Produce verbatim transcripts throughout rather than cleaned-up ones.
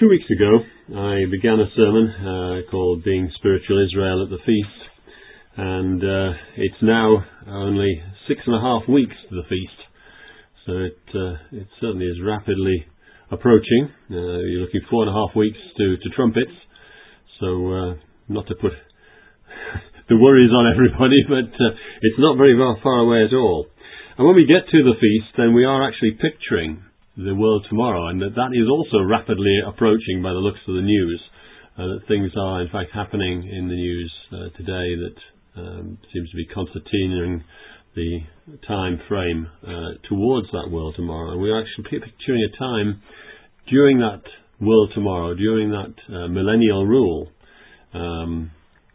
Two weeks ago, I began a sermon uh, called Being Spiritual Israel at the Feast, and uh, it's now only six and a half weeks to the feast, so it, uh, it certainly is rapidly approaching. Uh, you're looking four and a half weeks to, to trumpets, so uh, not to put the worries on everybody, but uh, it's not very far away at all. And when we get to the feast, then we are actually picturing the world tomorrow, and that, that is also rapidly approaching by the looks of the news. Uh, that things are in fact happening in the news uh, today that um, seems to be concertinaing the time frame uh, towards that world tomorrow. And we're actually picturing a time during that world tomorrow, during that uh, millennial rule, um,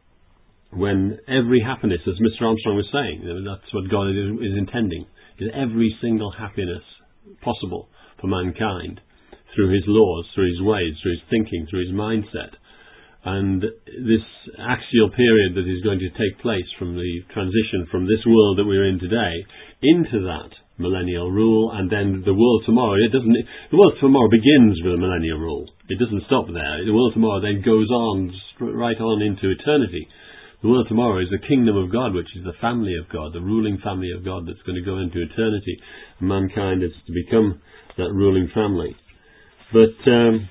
when every happiness, as Mister Armstrong was saying, that's what God is, is intending, is every single happiness possible for mankind through his laws, through his ways, through his thinking, through his mindset. And this axial period that is going to take place from the transition from this world that we're in today into that millennial rule, and then the world tomorrow, it doesn't, the world tomorrow begins with a millennial rule. It doesn't stop there. The world tomorrow then goes on, right on into eternity. The world tomorrow is the kingdom of God, which is the family of God, the ruling family of God that's going to go into eternity. And mankind is to become that ruling family. But um,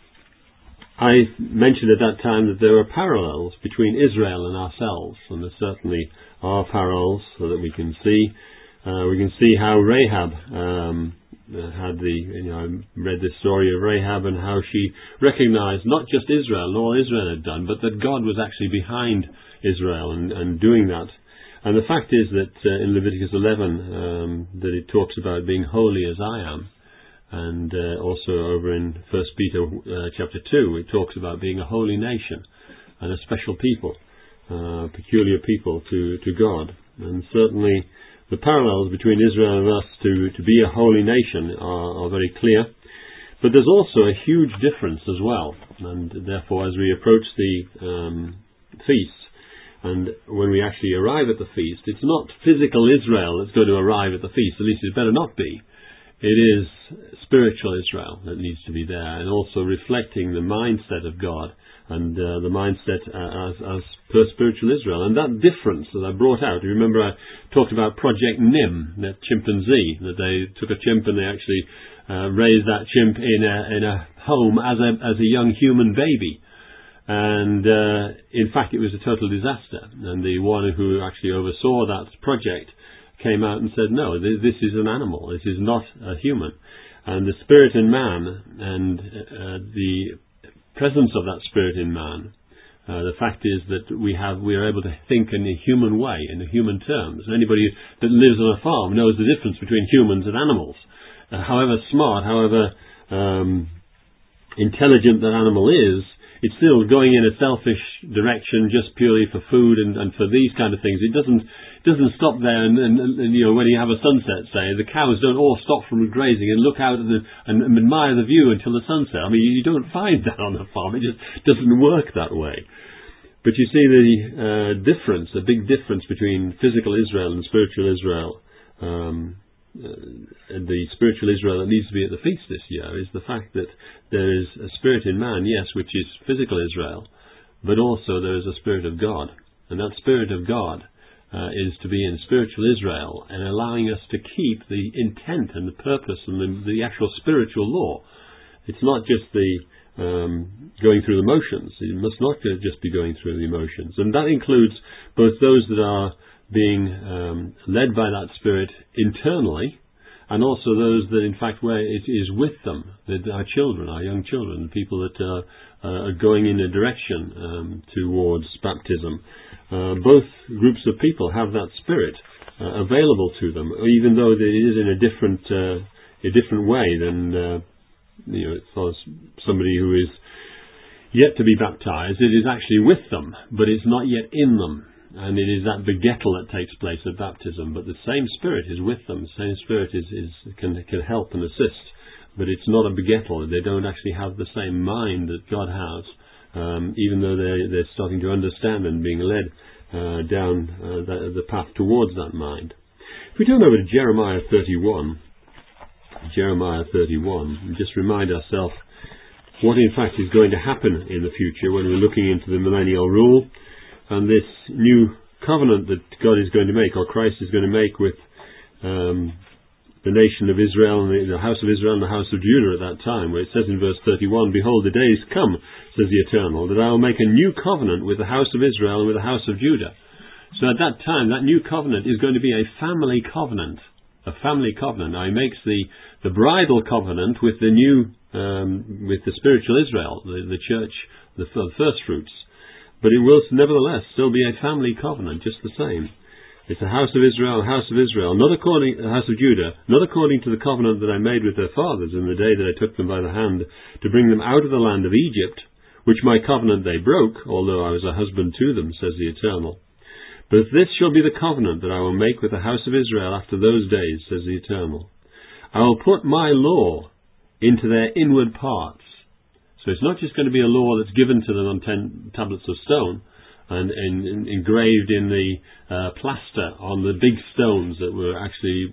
I mentioned at that time that there are parallels between Israel and ourselves, and there certainly are parallels, so that we can see uh, we can see how Rahab um, had the you know I read the story of Rahab and how she recognized not just Israel and all Israel had done, but that God was actually behind Israel and, and doing that. And the fact is that uh, in Leviticus eleven um, that it talks about being holy as I am. And uh, also over in First Peter uh, chapter two, it talks about being a holy nation and a special people, uh, peculiar people to, to God. And certainly the parallels between Israel and us to, to be a holy nation are, are very clear. But there's also a huge difference as well. And therefore, as we approach the um, feast, and when we actually arrive at the feast, it's not physical Israel that's going to arrive at the feast, at least it better not be. It is spiritual Israel that needs to be there, and also reflecting the mindset of God and uh, the mindset uh, as, as per spiritual Israel. And that difference that I brought out, you remember I talked about Project Nim, that chimpanzee, that they took a chimp and they actually uh, raised that chimp in a, in a home as a, as a young human baby. And uh, in fact it was a total disaster, and the one who actually oversaw that project came out and said, no, this is an animal, this is not a human. And the spirit in man, and uh, the presence of that spirit in man, uh, the fact is that we have we are able to think in a human way, in the human terms. Anybody that lives on a farm knows the difference between humans and animals. Uh, however smart, however um, intelligent that animal is, it's still going in a selfish direction just purely for food and, and for these kind of things. It doesn't doesn't stop there, and, and, and you know when you have a sunset, say, the cows don't all stop from grazing and look out at the, and, and admire the view until the sunset. I mean, you don't find that on a farm. It just doesn't work that way. But you see the uh, difference, the big difference between physical Israel and spiritual Israel. Um, uh, the spiritual Israel that needs to be at the feast this year is the fact that there is a spirit in man, yes, which is physical Israel, but also there is a spirit of God. And that spirit of God uh, is to be in spiritual Israel and allowing us to keep the intent and the purpose and the, the actual spiritual law. It's not just the um, going through the motions. It must not just be going through the emotions. And that includes both those that are being um, led by that spirit internally, and also those that in fact where it is with them, that our children, our young children, people that are, uh, are going in a direction um, towards baptism. Uh, both groups of people have that spirit uh, available to them, even though it is in a different uh, a different way than uh, you know, as far as somebody who is yet to be baptized. It is actually with them, but it's not yet in them. And it is that begettal that takes place at baptism. But the same Spirit is with them. The same Spirit is, is can can help and assist. But it's not a begettal. They don't actually have the same mind that God has, um, even though they're, they're starting to understand and being led uh, down uh, the, the path towards that mind. If we turn over to Jeremiah thirty-one, Jeremiah thirty-one, and just remind ourselves what in fact is going to happen in the future when we're looking into the millennial rule and this new covenant that God is going to make, or Christ is going to make with um, the nation of Israel and the, the house of Israel and the house of Judah at that time, where it says in verse thirty-one, "Behold, the days come, says the Eternal, that I will make a new covenant with the house of Israel and with the house of Judah." So at that time, that new covenant is going to be a family covenant. A family covenant. Now he makes the, the bridal covenant with the new, um, with the spiritual Israel, the, the church, the, the first fruits. But it will nevertheless still be a family covenant, just the same. It's the house of Israel, the house of Israel, not according, the house of Judah, not according to the covenant that I made with their fathers in the day that I took them by the hand to bring them out of the land of Egypt, which my covenant they broke, although I was a husband to them, says the Eternal. But this shall be the covenant that I will make with the house of Israel after those days, says the Eternal. I will put my law into their inward parts. So it's not just going to be a law that's given to them on ten tablets of stone and, and, and engraved in the uh, plaster on the big stones that were actually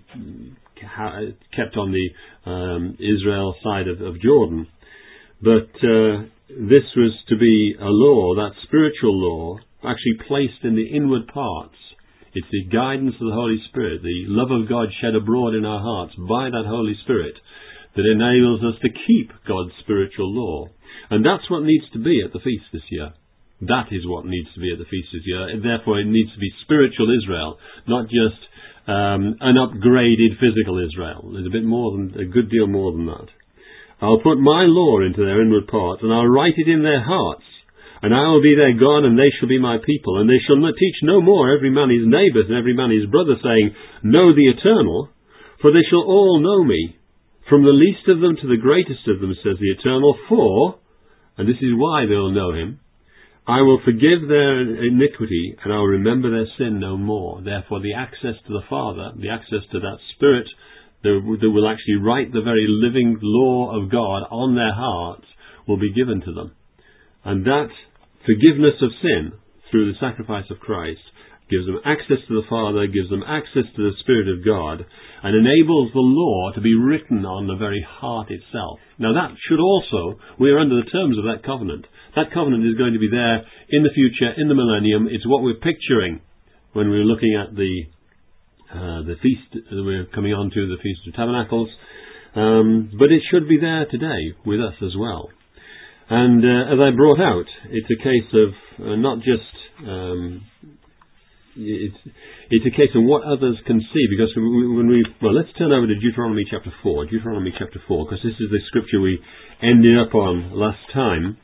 ha- kept on the um, Israel side of, of Jordan. But uh, this was to be a law, that spiritual law, actually placed in the inward parts. It's the guidance of the Holy Spirit, the love of God shed abroad in our hearts by that Holy Spirit that enables us to keep God's spiritual law. And that's what needs to be at the feast this year. That is what needs to be at the feast this year. And therefore it needs to be spiritual Israel, not just um, an upgraded physical Israel. There's a bit more than, a good deal more than that. I'll put my law into their inward parts, and I'll write it in their hearts. And I will be their God, and they shall be my people. And they shall not teach no more every man his neighbour and every man his brother, saying, Know the Eternal, for they shall all know me, from the least of them to the greatest of them, says the Eternal. For, and this is why they'll know him, I will forgive their iniquity, and I will remember their sin no more. Therefore the access to the Father, the access to that Spirit that will actually write the very living law of God on their hearts, will be given to them. And that forgiveness of sin through the sacrifice of Christ gives them access to the Father, gives them access to the Spirit of God, and enables the law to be written on the very heart itself. Now that should also, we are under the terms of that covenant. That covenant is going to be there in the future, in the millennium. It's what we're picturing when we're looking at the uh, the feast that we're coming on to, the Feast of Tabernacles. Um, but it should be there today with us as well. And uh, as I brought out, it's a case of uh, not just, um, it's, it's a case of what others can see, because when we, well, let's turn over to Deuteronomy chapter four, Deuteronomy chapter four, because this is the scripture we ended up on last time.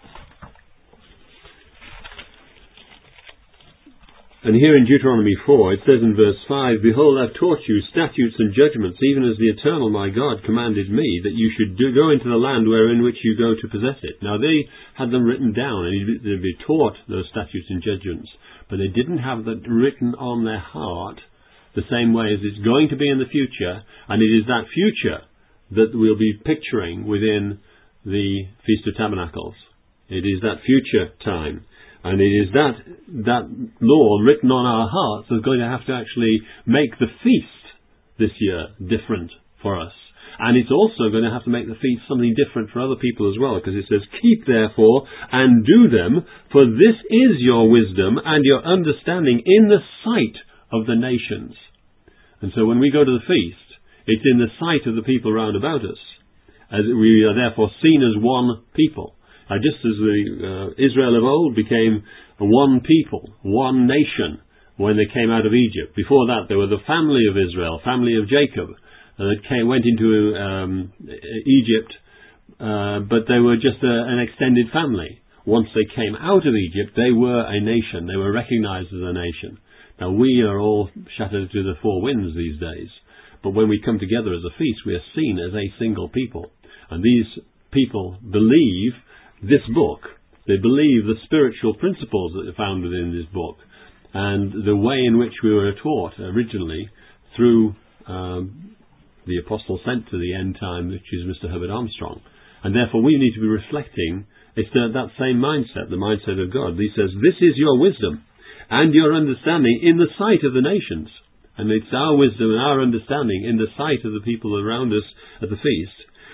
And here in Deuteronomy four, it says in verse five, Behold, I've taught you statutes and judgments, even as the Eternal my God commanded me, that you should do, go into the land wherein which you go to possess it. Now they had them written down, and they'd be taught those statutes and judgments, but they didn't have that written on their heart the same way as it's going to be in the future, and it is that future that we'll be picturing within the Feast of Tabernacles. It is that future time. And it is that that law written on our hearts that's going to have to actually make the feast this year different for us. And it's also going to have to make the feast something different for other people as well, because it says, Keep therefore and do them, for this is your wisdom and your understanding in the sight of the nations. And so when we go to the feast, it's in the sight of the people round about us, as we are therefore seen as one people. Uh, just as the uh, Israel of old became one people, one nation, when they came out of Egypt. Before that, they were the family of Israel, family of Jacob, and that came, went into um, Egypt, uh, but they were just a, an extended family. Once they came out of Egypt, they were a nation. They were recognized as a nation. Now, we are all shattered to the four winds these days, but when we come together as a feast, we are seen as a single people. And these people believe this book. They believe the spiritual principles that are found within this book, and the way in which we were taught originally through um, the apostle sent to the end time, which is Mister Herbert Armstrong. And therefore we need to be reflecting it's that, that same mindset, the mindset of God. He says, this is your wisdom and your understanding in the sight of the nations. And it's our wisdom and our understanding in the sight of the people around us at the feast,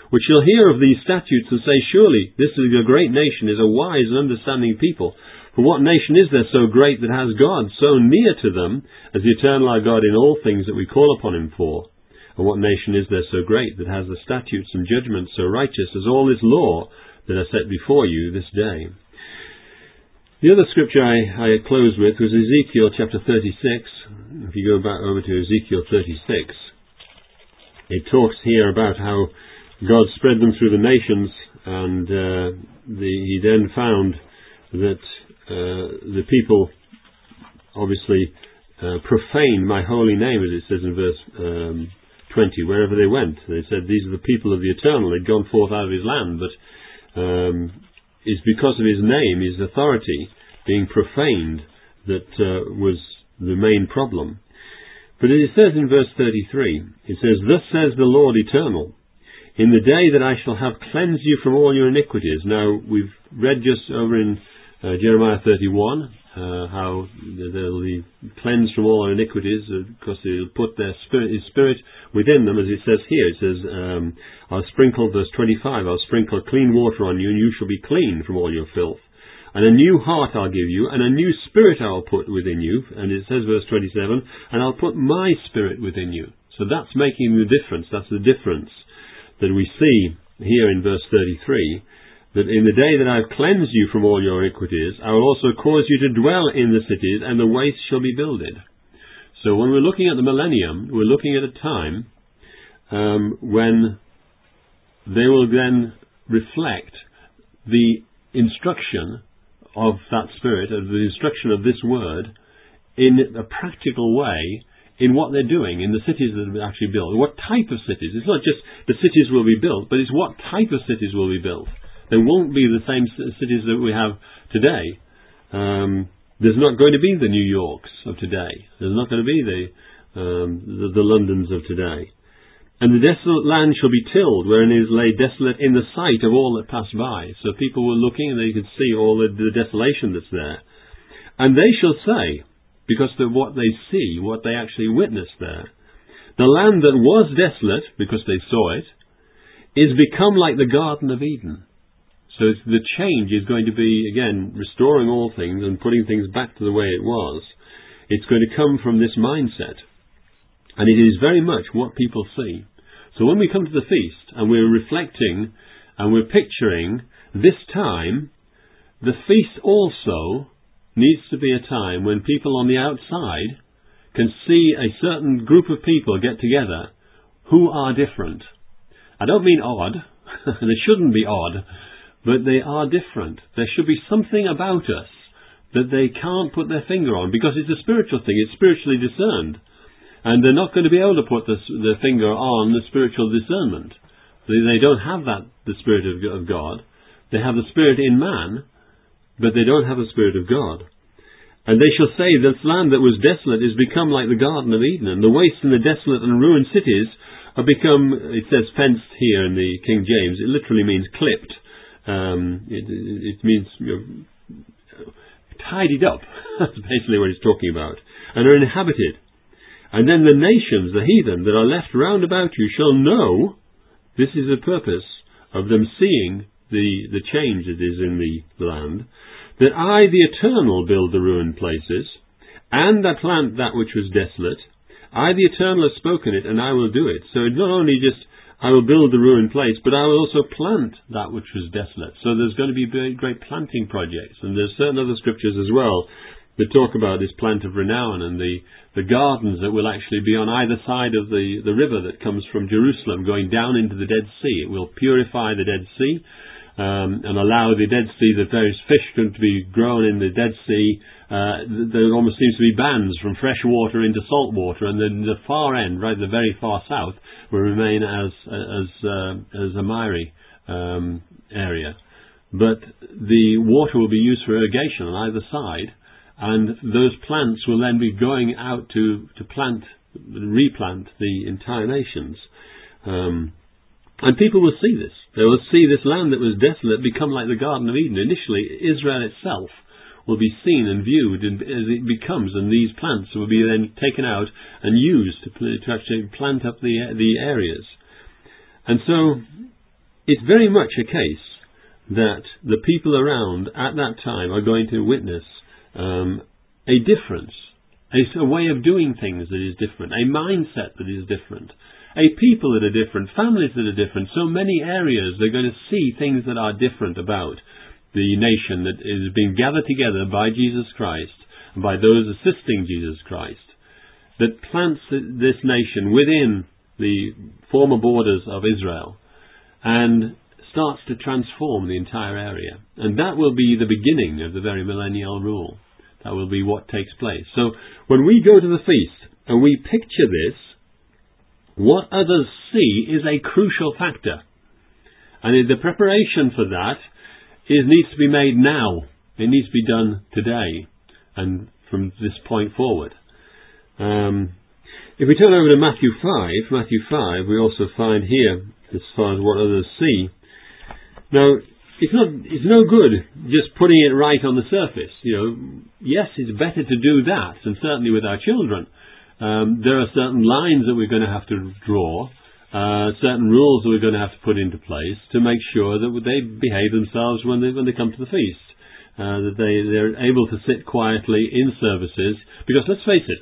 which shall hear of these statutes and say, surely this is a great nation, is a wise and understanding people. For what nation is there so great that has God so near to them as the eternal our God in all things that we call upon him for? And what nation is there so great that has the statutes and judgments so righteous as all this law that are set before you this day? The other scripture I, I closed with was Ezekiel chapter thirty-six. If you go back over to Ezekiel thirty-six, it talks here about how God spread them through the nations, and uh, the, he then found that uh, the people obviously uh, profaned my holy name, as it says in verse um, twenty, wherever they went. They said, these are the people of the Eternal. They'd gone forth out of his land, but um, it's because of his name, his authority being profaned, that uh, was the main problem. But it says in verse thirty-three, it says, thus says the Lord Eternal, in the day that I shall have cleansed you from all your iniquities. Now, we've read just over in uh, Jeremiah thirty-one, uh, how they'll be cleansed from all their iniquities, because he'll put their spirit, his spirit within them, as it says here. It says, um, I'll sprinkle, verse twenty-five, I'll sprinkle clean water on you, and you shall be clean from all your filth. And a new heart I'll give you, and a new spirit I'll put within you. And it says, verse twenty-seven, and I'll put my spirit within you. So that's making the difference. That's the difference that we see here in verse thirty-three, that in the day that I've cleansed you from all your iniquities, I will also cause you to dwell in the cities, and the wastes shall be builded. So when we're looking at the millennium, we're looking at a time um, when they will then reflect the instruction of that Spirit, of the instruction of this Word, in a practical way, in what they're doing, in the cities that are actually built. What type of cities? It's not just the cities will be built, but it's what type of cities will be built. There won't be the same cities that we have today. Um, there's not going to be the New Yorks of today. There's not going to be the, um, the, the Londons of today. And the desolate land shall be tilled, wherein is laid desolate in the sight of all that pass by. So people were looking and they could see all the, the desolation that's there. And they shall say, because of what they see, what they actually witness there, the land that was desolate, because they saw it, is become like the Garden of Eden. So the change is going to be, again, restoring all things and putting things back to the way it was. It's going to come from this mindset. And it is very much what people see. So when we come to the feast and we're reflecting and we're picturing this time, the feast also needs to be a time when people on the outside can see a certain group of people get together who are different. I don't mean odd. They shouldn't be odd, but they are different. There should be something about us that they can't put their finger on, because it's a spiritual thing. It's spiritually discerned. And they're not going to be able to put the, the finger on the spiritual discernment. They, they don't have that, the Spirit of, of God. They have the Spirit in man, but they don't have the Spirit of God. And they shall say, this land that was desolate is become like the Garden of Eden, and the waste and the desolate and ruined cities are become, it says fenced here in the King James. It literally means clipped. Um, it, it means you know, tidied up. That's basically what it's talking about. And are inhabited. And then the nations, the heathen, that are left round about you shall know, this is the purpose of them seeing the, the change that is in the land, that I, the Eternal, build the ruined places, and I plant that which was desolate. I, the Eternal, have spoken it, and I will do it. So it's not only just, I will build the ruined place, but I will also plant that which was desolate. So there's going to be great planting projects. And there's certain other scriptures as well that talk about this plant of renown and the, the gardens that will actually be on either side of the, the river that comes from Jerusalem going down into the Dead Sea. It will purify the Dead Sea um, and allow the Dead Sea, the various fish to be grown in the Dead Sea. Uh, there almost seems to be bands from fresh water into salt water, and then the far end, right, the very far south, will remain as as uh, as a miry um, area. But the water will be used for irrigation on either side. And those plants will then be going out to, to plant, replant the entire nations. Um, and people will see this. They will see this land that was desolate become like the Garden of Eden. Initially, Israel itself will be seen and viewed and, as it becomes, and these plants will be then taken out and used to, to actually plant up the, the areas. And so it's very much a case that the people around at that time are going to witness um, a difference, a, a way of doing things that is different, a mindset that is different, a people that are different, families that are different. So many areas they're going to see things that are different about the nation that is being gathered together by Jesus Christ and by those assisting Jesus Christ, that plants this nation within the former borders of Israel and starts to transform the entire area. And that will be the beginning of the very millennial rule. That will be what takes place. So when we go to the feast and we picture this, what others see is a crucial factor. And the preparation for that is needs to be made now. It needs to be done today and from this point forward. Um, if we turn over to Matthew five, Matthew five, we also find here, as far as what others see. Now, it's not, it's no good just putting it right on the surface. You know, yes, it's better to do that, and certainly with our children. Um, there are certain lines that we're going to have to draw, uh, certain rules that we're going to have to put into place to make sure that they behave themselves when they when they come to the feast, uh, that they they're able to sit quietly in services. Because let's face it,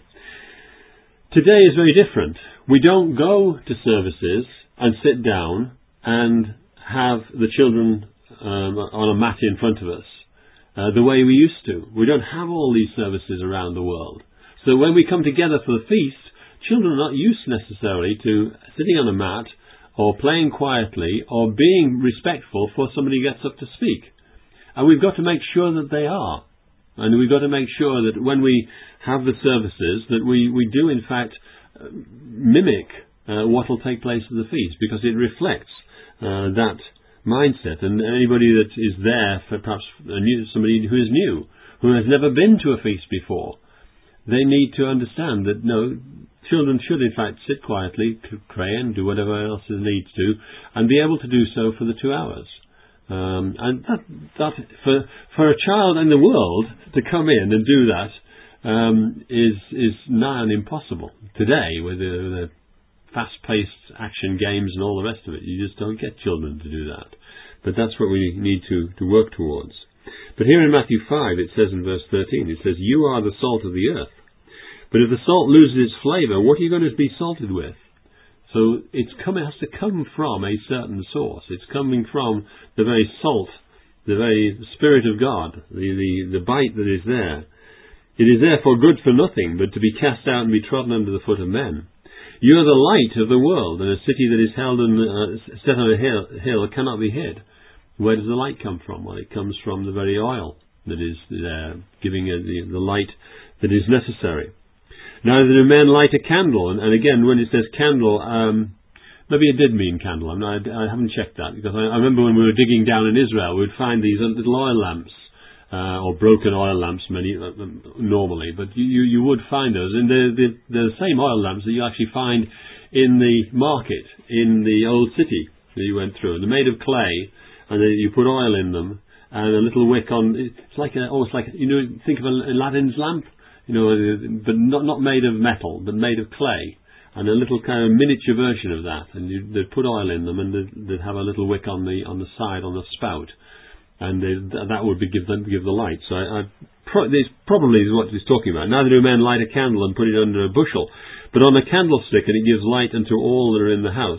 today is very different. We don't go to services and sit down and have the children um, on a mat in front of us uh, the way we used to. We don't have all these services around the world. So when we come together for the feast, children are not used necessarily to sitting on a mat or playing quietly or being respectful for somebody who gets up to speak. And we've got to make sure that they are. And we've got to make sure that when we have the services that we, we do in fact uh, mimic uh, what will take place at the feast, because it reflects uh, that mindset. And anybody that is there, for perhaps a new, somebody who is new, who has never been to a feast before, they need to understand that no, children should in fact sit quietly, pray and do whatever else it needs to, and be able to do so for the two hours. Um, and that, that for for a child in the world to come in and do that um, is is nigh on impossible today with the, the fast-paced action games and all the rest of it. You just don't get children to do that. But that's what we need to, to work towards. But here in Matthew five, it says in verse thirteen, it says, "You are the salt of the earth. But if the salt loses its flavour, what are you going to be salted with?" So it's come, it has to come from a certain source. It's coming from the very salt, the very Spirit of God, the, the, the bite that is there. "It is therefore good for nothing, but to be cast out and be trodden under the foot of men. You are the light of the world, and a city that is held in, uh, set on a hill, hill cannot be hid." Where does the light come from? Well, it comes from the very oil that is there, giving it the, the light that is necessary. "Neither do men light a candle," and, and again, when it says candle, um, maybe it did mean candle. I'm not, I haven't checked that, because I, I remember when we were digging down in Israel, we'd find these little oil lamps, uh, or broken oil lamps many, uh, normally, but you, you would find those, and they're, they're, they're the same oil lamps that you actually find in the market in the old city that you went through. And they're made of clay, and then you put oil in them, and a little wick on. It's like a, almost like, you know, think of Aladdin's lamp, you know, but not not made of metal, but made of clay, and a little kind of miniature version of that. And you, they'd put oil in them, and they'd, they'd have a little wick on the on the side, on the spout, and that would be give them give the light. So I, I pro, this probably is what he's talking about. "Neither do men light a candle and put it under a bushel, but on a candlestick, and it gives light unto all that are in the house.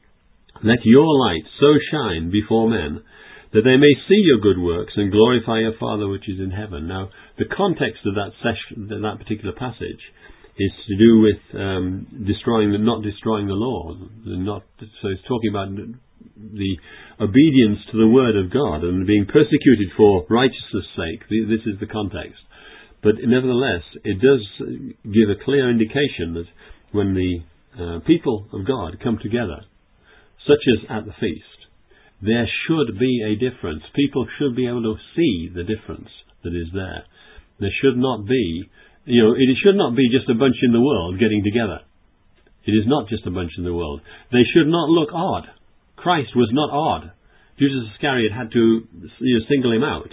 Let your light so shine before men, that they may see your good works and glorify your Father which is in heaven." Now, the context of that session, that particular passage, is to do with um, destroying, the, not destroying the law. Not so it's talking about the obedience to the word of God and being persecuted for righteousness' sake. This is the context. But nevertheless, it does give a clear indication that when the uh, people of God come together, such as at the feast, there should be a difference. People should be able to see the difference that is there. There should not be, you know, it should not be just a bunch in the world getting together. It is not just a bunch in the world. They should not look odd. Christ was not odd. Judas Iscariot had to, you know, single him out.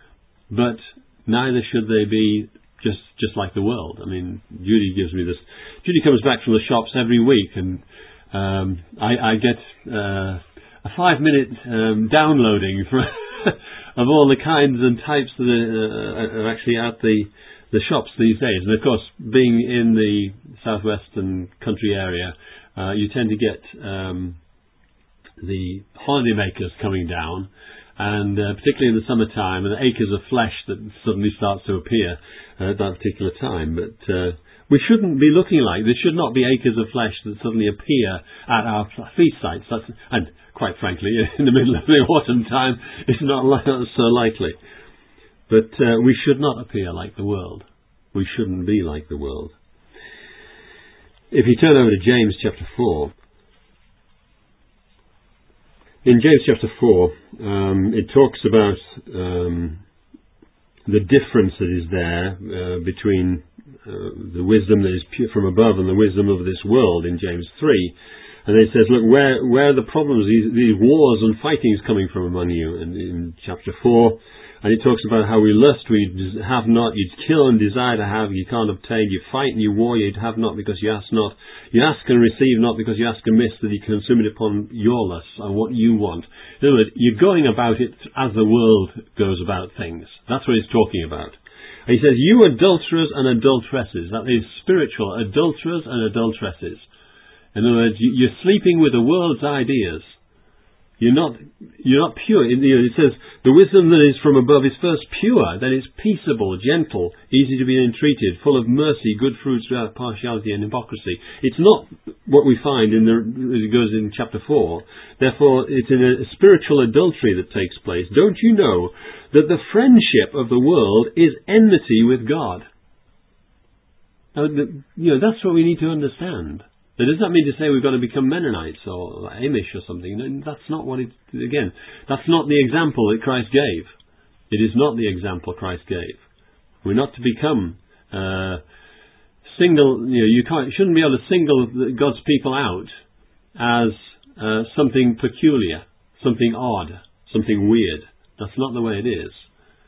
But neither should they be just just like the world. I mean, Judy gives me this. Judy comes back from the shops every week, and um, I, I get uh, a five-minute um, downloading from of all the kinds and types that are, uh, are actually at the the shops these days. And of course, being in the southwestern country area, uh, you tend to get um, the holidaymakers coming down, and uh, particularly in the summertime, and the acres of flesh that suddenly starts to appear uh, at that particular time. But uh, we shouldn't be looking like, there should not be acres of flesh that suddenly appear at our feast sites. That's, and quite frankly, in the middle of the autumn time, it's not so likely. But uh, we should not appear like the world. We shouldn't be like the world. If you turn over to James chapter four, in James chapter four, um, it talks about um, the difference that is there uh, between uh, the wisdom that is pure from above and the wisdom of this world in James three. And it says, look, where where are the problems, these, these wars and fightings coming from among you? And in chapter four, and it talks about how we lust, we have not, you kill and desire to have, you can't obtain, you fight and you war, you have not because you ask not, you ask and receive not because you ask amiss, that you consume it upon your lusts and what you want. In other words, you're going about it as the world goes about things. That's what he's talking about. And he says, you adulterers and adulteresses, that is spiritual adulterers and adulteresses. In other words, you're sleeping with the world's ideas. You're not, you're not pure. It says, the wisdom that is from above is first pure, then it's peaceable, gentle, easy to be entreated, full of mercy, good fruits without partiality and hypocrisy. It's not what we find in the, it goes in chapter four. Therefore, it's in a spiritual adultery that takes place. Don't you know that the friendship of the world is enmity with God? Now, you know, that's what we need to understand. That does not mean to say we've got to become Mennonites or Amish or something. That's not what it, again, that's not the example that Christ gave. It is not the example Christ gave. We're not to become uh, single, you know, you can't, you shouldn't be able to single God's people out as uh, something peculiar, something odd, something weird. That's not the way it is.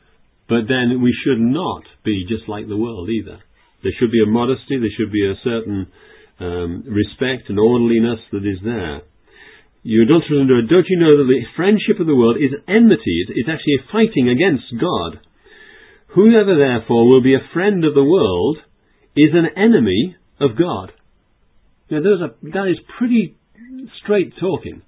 But then we should not be just like the world either. There should be a modesty, there should be a certain Um, respect and orderliness that is there. You adulterers, don't you know that the friendship of the world is enmity? It's actually a fighting against God. Whoever therefore will be a friend of the world is an enemy of God. Now, those are, that is pretty straight talking.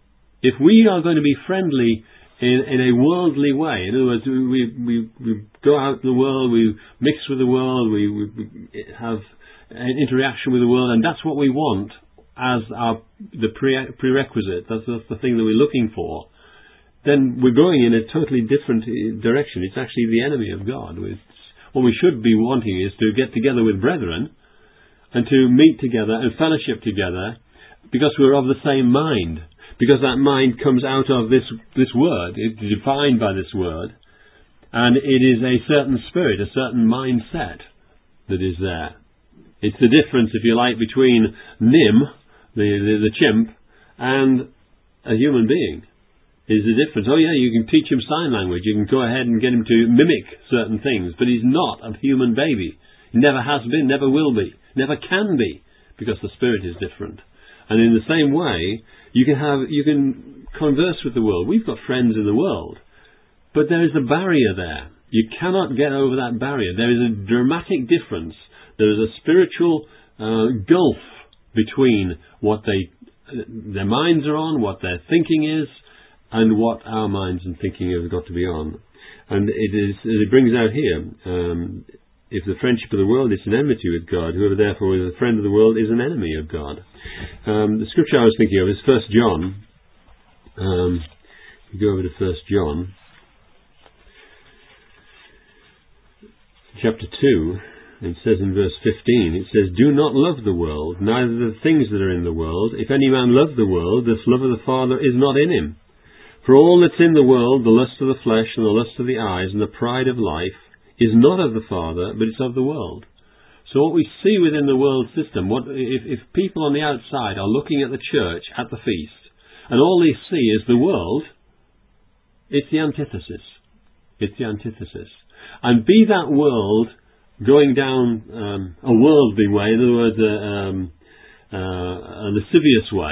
If we are going to be friendly in, in a worldly way, in other words, we, we, we go out in the world, we mix with the world, we, we have an interaction with the world, and that's what we want as our the pre- prerequisite. That's, that's the thing that we're looking for. Then we're going in a totally different direction. It's actually the enemy of God. It's, what we should be wanting is to get together with brethren and to meet together and fellowship together because we're of the same mind. Because that mind comes out of this this word. It's defined by this word, and it is a certain spirit, a certain mindset that is there. It's the difference, if you like, between Nim, the, the, the chimp, and a human being. Is the difference. Oh yeah, you can teach him sign language, you can go ahead and get him to mimic certain things, but he's not a human baby. He never has been, never will be, never can be, because the spirit is different. And in the same way, you can have, you can converse with the world. We've got friends in the world, but there is a barrier there. You cannot get over that barrier. There is a dramatic difference. There is a spiritual uh, gulf between what they, uh, their minds are on, what their thinking is, and what our minds and thinking have got to be on. And it is, it brings out here, um, if the friendship of the world is an enmity with God, whoever therefore is a friend of the world is an enemy of God. Um, the scripture I was thinking of is First John. Um, you go over to First John, chapter two. It says in verse fifteen, it says, do not love the world, neither the things that are in the world. If any man love the world, this love of the Father is not in him. For all that's in the world, the lust of the flesh and the lust of the eyes and the pride of life, is not of the Father, but it's of the world. So what we see within the world system, what if, if people on the outside are looking at the church at the feast, and all they see is the world, it's the antithesis. It's the antithesis. And be that world going down um, a worldly way, in other words, a, um, uh, a lascivious way,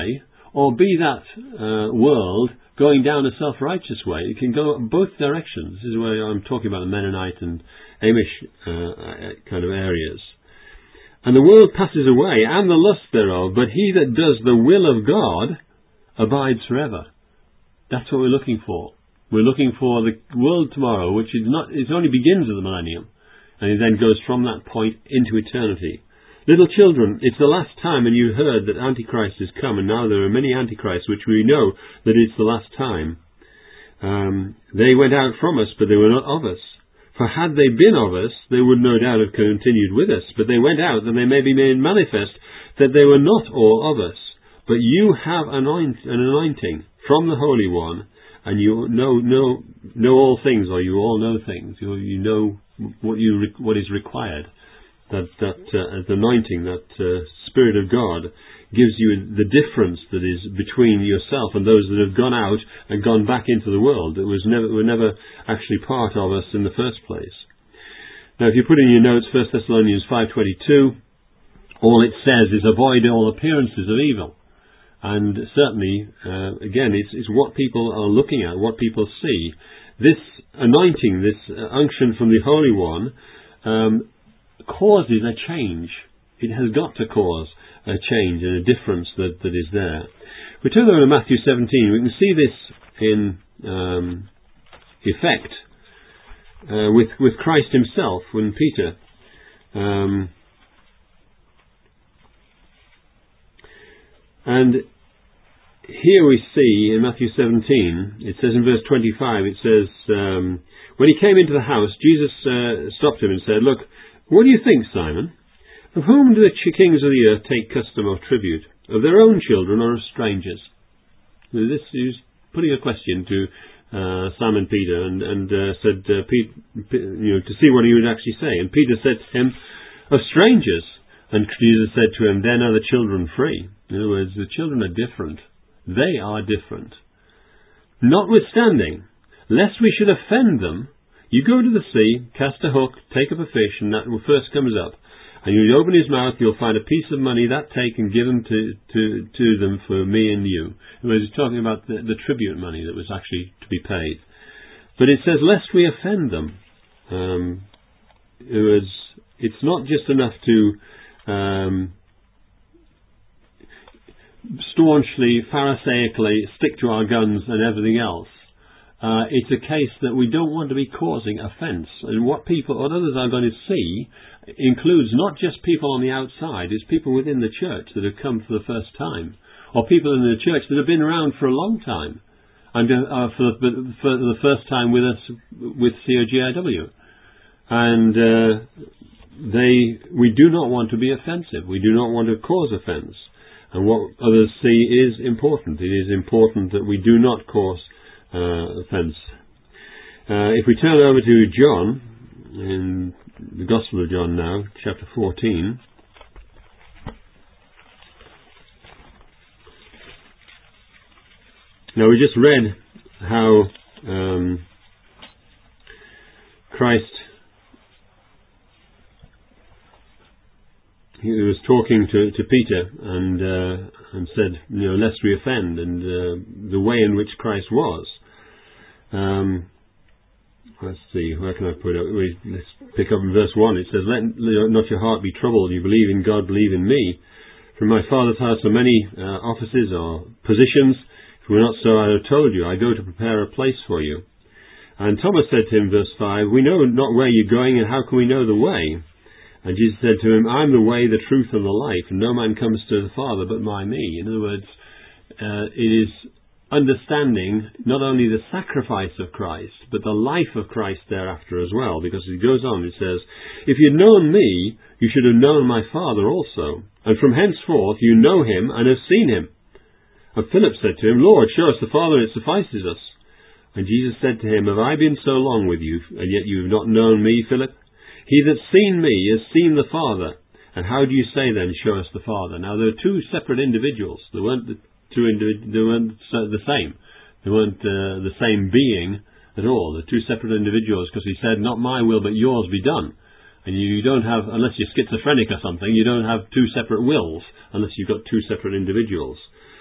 or be that uh, world going down a self-righteous way. It can go both directions. This is where I'm talking about the Mennonite and Amish uh, kind of areas. And the world passes away, and the lust thereof, but he that does the will of God abides forever. That's what we're looking for. We're looking for the world tomorrow, which is not, it only begins at the millennium, and it then goes from that point into eternity. Little children, it's the last time, and you heard that Antichrist has come, and now there are many Antichrists, which we know that it's the last time. Um, they went out from us, but they were not of us. For had they been of us, they would no doubt have continued with us. But they went out, that they may be made manifest that they were not all of us. But you have anoint, an anointing from the Holy One, and you know know know all things, or you all know things. You, you know what you what is required. That that uh, the anointing, that uh, Spirit of God, gives you the difference that is between yourself and those that have gone out and gone back into the world. It was never were never actually part of us in the first place. Now, if you put in your notes First Thessalonians five twenty-two, all it says is avoid all appearances of evil. And certainly, uh, again, it's, it's what people are looking at, what people see. This anointing, this uh, unction from the Holy One, um, causes a change. It has got to cause a change and a difference that, that is there. We turn over to Matthew seventeen. We can see this in um, effect uh, with with Christ himself when Peter um, and here we see in Matthew seventeen, it says in verse twenty-five, it says, um, when he came into the house, Jesus uh, stopped him and said, "Look, what do you think, Simon? Of whom do the kings of the earth take custom or tribute? Of their own children or of strangers?" Now, this is putting a question to uh, Simon Peter, and, and uh, said, uh, Pete, you know, to see what he would actually say. And Peter said to him, "Of strangers." And Jesus said to him, "Then are the children free." In other words, the children are different. They are different. "Notwithstanding, lest we should offend them, you go to the sea, cast a hook, take up a fish, and that first comes up. And you open his mouth, you'll find a piece of money, that take and give them to, to, to them for me and you." He was talking about the, the tribute money that was actually to be paid. But it says, lest we offend them. Um, it was, it's not just enough to um, staunchly, pharisaically stick to our guns and everything else. Uh, it's a case that we don't want to be causing offence. And what people, what others are going to see includes not just people on the outside, it's people within the church that have come for the first time, or people in the church that have been around for a long time, and uh, for, the, for the first time with us, with C O G I W. And uh, they, we do not want to be offensive. We do not want to cause offence. And what others see is important. It is important that we do not cause uh, offence. Uh, if we turn over to John, in the Gospel of John now, chapter fourteen. Now, we just read how um, Christ, he was talking to, to Peter and uh, and said, you know, lest we offend, and uh, the way in which Christ was. Um, let's see, where can I put it? We, let's pick up in verse one. It says, "Let not your heart be troubled. You believe in God, believe in me. From my Father's house are many uh, offices or positions. If it were not so, I would have told you. I go to prepare a place for you." And Thomas said to him, verse five, "We know not where you're going, and how can we know the way?" And Jesus said to him, "I'm the way, the truth, and the life, and no man comes to the Father but by me." In other words, uh, it is understanding not only the sacrifice of Christ, but the life of Christ thereafter as well. Because it goes on, it says, "If you'd known me, you should have known my Father also. And from henceforth you know him and have seen him." And Philip said to him, "Lord, show us the Father, and it suffices us." And Jesus said to him, "Have I been so long with you, and yet you have not known me, Philip? He that's seen me has seen the Father. And how do you say then, show us the Father?" Now there are two separate individuals. They weren't the two individ- they weren't the same. They weren't uh, the same being at all. They're two separate individuals, because he said, "Not my will, but yours be done." And you don't have, unless you're schizophrenic or something, you don't have two separate wills unless you've got two separate individuals.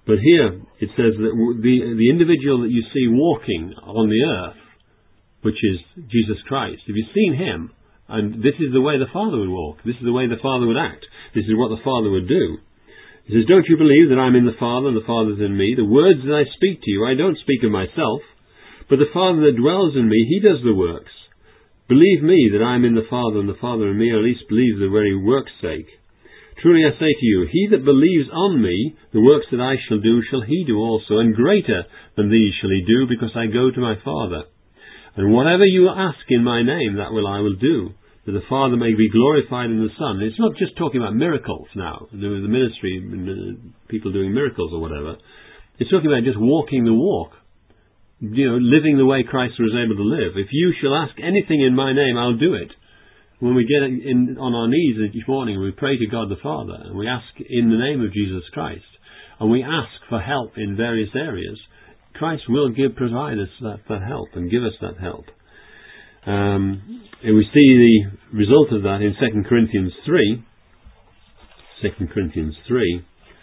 But here it says that the, the individual that you see walking on the earth, which is Jesus Christ, if you've seen him, and this is the way the Father would walk, this is the way the Father would act, this is what the Father would do. He says, don't you believe that I'm in the Father and the Father's in me? The words that I speak to you, I don't speak of myself, but the Father that dwells in me, he does the works. Believe me that I am in the Father and the Father in me, or at least believe the very work's sake. Truly I say to you, he that believes on me, the works that I shall do, shall he do also, and greater than these shall he do, because I go to my Father. And whatever you ask in my name, that will I will do, that the Father may be glorified in the Son. It's not just talking about miracles now, the ministry, people doing miracles or whatever. It's talking about just walking the walk, you know, living the way Christ was able to live. If you shall ask anything in my name, I'll do it. When we get in, on our knees each morning, we pray to God the Father, and we ask in the name of Jesus Christ, and we ask for help in various areas, Christ will give, provide us that, that help and give us that help. Um, and we see the result of that in Second Corinthians three. Second Corinthians three.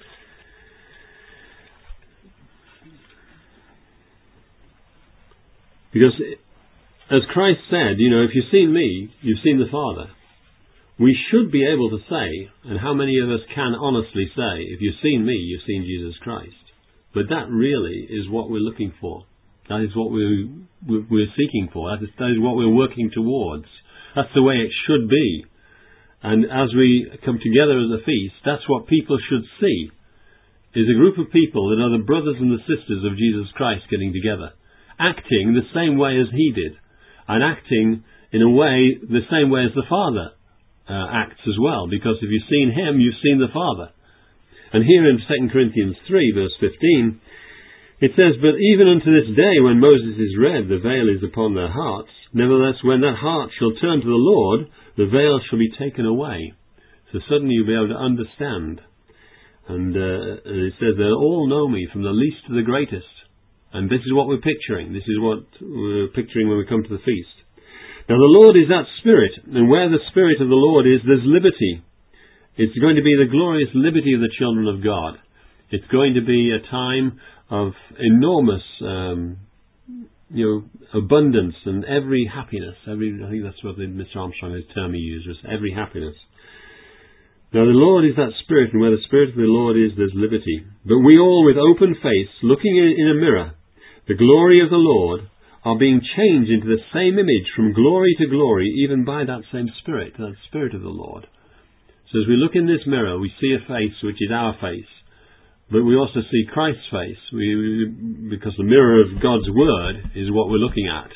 Because as Christ said, you know, if you've seen me, you've seen the Father. We should be able to say, and how many of us can honestly say, if you've seen me, you've seen Jesus Christ. But that really is what we're looking for. That is what we're, we're seeking for. That is, that is what we're working towards. That's the way it should be. And as we come together as a feast, that's what people should see, is a group of people that are the brothers and the sisters of Jesus Christ getting together, acting the same way as he did. And acting in a way, the same way as the Father uh, acts as well. Because if you've seen him, you've seen the Father. And here in Second Corinthians three, verse fifteen, it says, but even unto this day, when Moses is read, the veil is upon their hearts. Nevertheless, when that heart shall turn to the Lord, the veil shall be taken away. So suddenly you'll be able to understand. And uh, it says, they'll all know me, from the least to the greatest. And this is what we're picturing. This is what we're picturing when we come to the feast. Now the Lord is that Spirit, and where the Spirit of the Lord is, there's liberty. It's going to be the glorious liberty of the children of God. It's going to be a time of enormous, um, you know, abundance and every happiness. Every, I think that's what Mister Armstrong, his term he used, was every happiness. Now the Lord is that Spirit, and where the Spirit of the Lord is, there's liberty. But we all, with open face, looking in a mirror, the glory of the Lord, are being changed into the same image from glory to glory, even by that same Spirit, that Spirit of the Lord. So as we look in this mirror, we see a face which is our face, but we also see Christ's face, we, we, because the mirror of God's Word is what we're looking at.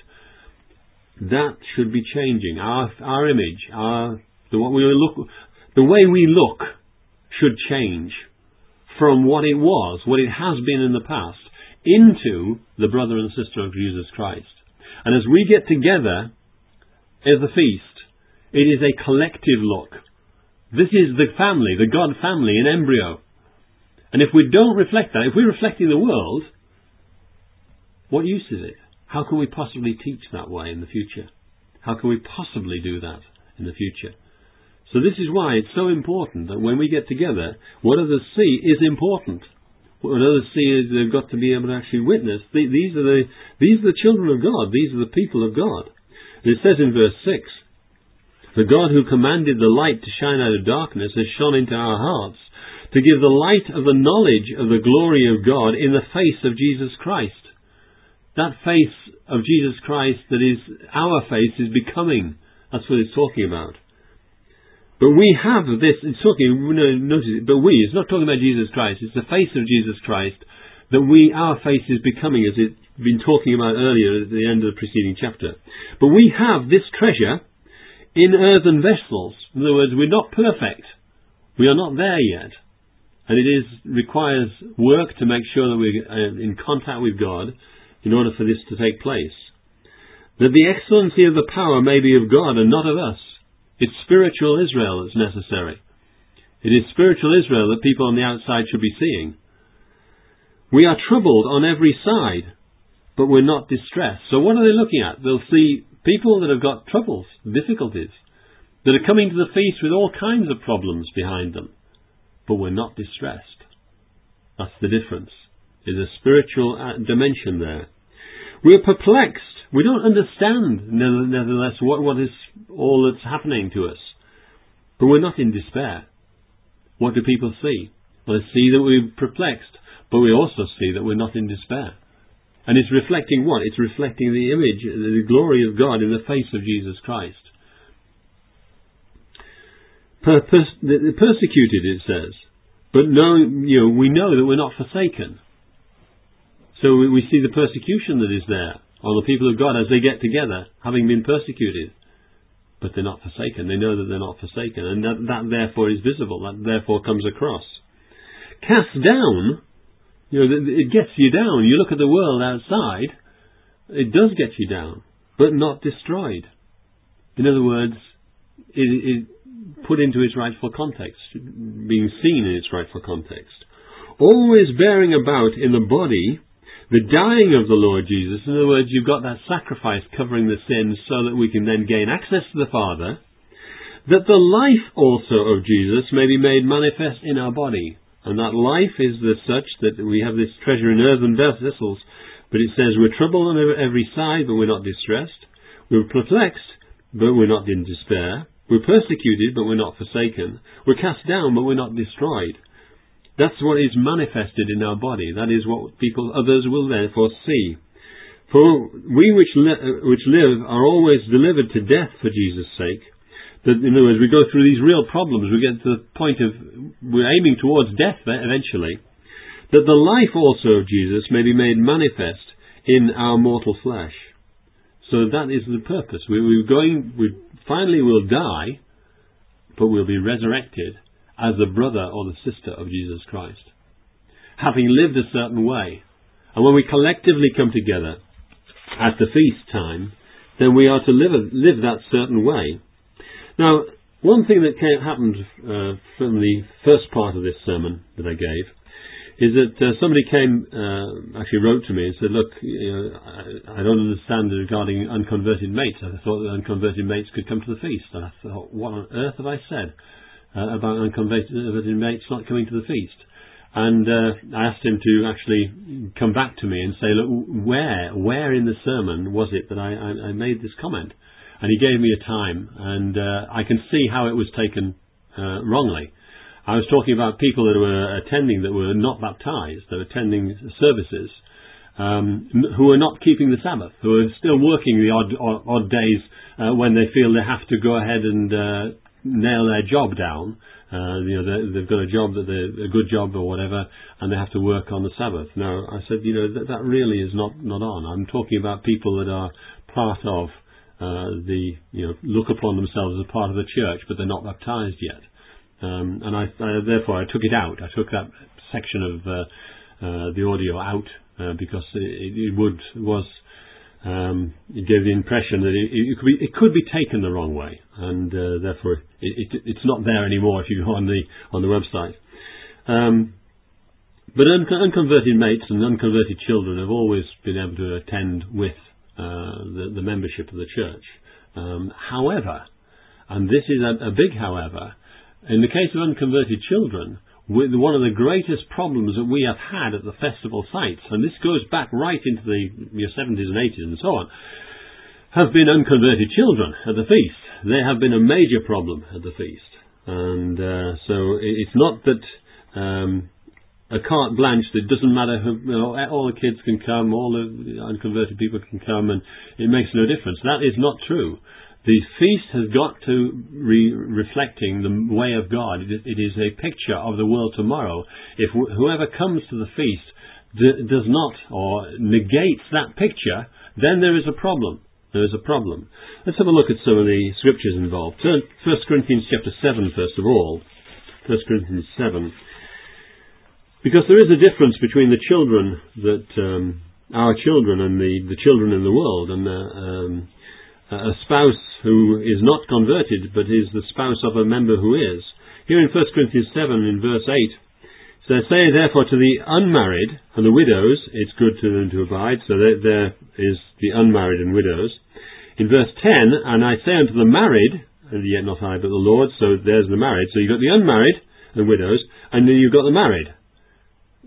That should be changing. Our our image, our the what we look, the way we look, should change from what it was, what it has been in the past, into the brother and sister of Jesus Christ. And as we get together at the feast, it is a collective look. This is the family, the God family in embryo. And if we don't reflect that, if we're reflecting the world, what use is it? How can we possibly teach that way in the future? How can we possibly do that in the future? So this is why it's so important that when we get together, what others see is important. What others see is they've got to be able to actually witness. These are the these are the children of God. These are the people of God. And it says in verse six, the God who commanded the light to shine out of darkness has shone into our hearts to give the light of the knowledge of the glory of God in the face of Jesus Christ. That face of Jesus Christ that is our face is becoming. That's what it's talking about. But we have this, it's talking, notice it, but we, it's not talking about Jesus Christ, it's the face of Jesus Christ that we, our face is becoming, as it's been talking about earlier at the end of the preceding chapter. But we have this treasure in earthen vessels. In other words, we're not perfect. We are not there yet. And it is requires work to make sure that we're in contact with God in order for this to take place. That the excellency of the power may be of God and not of us. It's spiritual Israel that's necessary. It is spiritual Israel that people on the outside should be seeing. We are troubled on every side, but we're not distressed. So what are they looking at? They'll see people that have got troubles, difficulties, that are coming to the feast with all kinds of problems behind them, but we're not distressed. That's the difference. There's a spiritual dimension there. We're perplexed. We don't understand, nevertheless, what, what is all that's happening to us. But we're not in despair. What do people see? Well, they see that we're perplexed, but we also see that we're not in despair. And it's reflecting what? It's reflecting the image, the glory of God in the face of Jesus Christ. Per- pers- persecuted, it says. But no, you know, we know that we're not forsaken. So we, we see the persecution that is there on the people of God as they get together, having been persecuted. But they're not forsaken. They know that they're not forsaken. And that, that therefore is visible. That therefore comes across. Cast down, you know, it gets you down. You look at the world outside, it does get you down, but not destroyed. In other words, it, it put into its rightful context, being seen in its rightful context. Always bearing about in the body the dying of the Lord Jesus. In other words, you've got that sacrifice covering the sins so that we can then gain access to the Father, that the life also of Jesus may be made manifest in our body. And that life is the such that we have this treasure in earthen vessels, but it says we're troubled on every side, but we're not distressed. We're perplexed, but we're not in despair. We're persecuted, but we're not forsaken. We're cast down, but we're not destroyed. That's what is manifested in our body. That is what people, others will therefore see. For we which, li- which live are always delivered to death for Jesus' sake. That, in other words, we go through these real problems. We get to the point of, we're aiming towards death eventually. That the life also of Jesus may be made manifest in our mortal flesh. So that is the purpose. We, we're going, we finally will die, but we'll be resurrected as the brother or the sister of Jesus Christ, having lived a certain way. And when we collectively come together at the feast time, then we are to live, live that certain way. Now, one thing that came, happened uh, from the first part of this sermon that I gave is that uh, somebody came, uh, actually wrote to me and said, look, you know, I, I don't understand regarding unconverted mates. I thought that unconverted mates could come to the feast. And I thought, what on earth have I said Uh, about unconverted mates not coming to the feast? And uh, I asked him to actually come back to me and say, look, where, where in the sermon was it that I, I, I made this comment? And he gave me a time, and uh, I can see how it was taken uh, wrongly. I was talking about people that were attending that were not baptized, that were attending services, um, who are not keeping the Sabbath, who are still working the odd, odd, odd days uh, when they feel they have to go ahead and uh, nail their job down. Uh, you know, they've got a job that they a good job or whatever, and they have to work on the Sabbath. Now, I said, you know, that, that really is not, not on. I'm talking about people that are part of uh, the, you know, look upon themselves as part of the church, but they're not baptized yet. Um, and I, I, therefore, I took it out. I took that section of uh, uh, the audio out uh, because it, it would was. Um, it gave the impression that it, it, could be, it could be taken the wrong way, and uh, therefore it, it, it's not there anymore if you go on the on the website. Um, but un- unconverted mates and unconverted children have always been able to attend with uh, the, the membership of the church. Um, however, and this is a, a big however, in the case of unconverted children, with one of the greatest problems that we have had at the festival sites, and this goes back right into the you know, seventies and eighties and so on, have been unconverted children at the feast. They have been a major problem at the feast. And uh, so it's not that um, a carte blanche that doesn't matter who, you know, all the kids can come, all the unconverted people can come, and it makes no difference. That is not true. The feast has got to be reflecting the way of God. It is a picture of the world tomorrow. If wh- whoever comes to the feast d- does not or negates that picture, then there is a problem. There is a problem. Let's have a look at some of the scriptures involved. Turn First Corinthians chapter seven, first of all. First Corinthians seven. Because there is a difference between the children that um, our children and the, the children in the world, and uh, um, a spouse who is not converted but is the spouse of a member who is. Here in First Corinthians seven in verse eight, it says, say therefore to the unmarried and the widows, it's good to them to abide, so there, there is the unmarried and widows. In verse ten, and I say unto the married, and yet not I but the Lord, so there's the married, so you've got the unmarried and widows, and then you've got the married.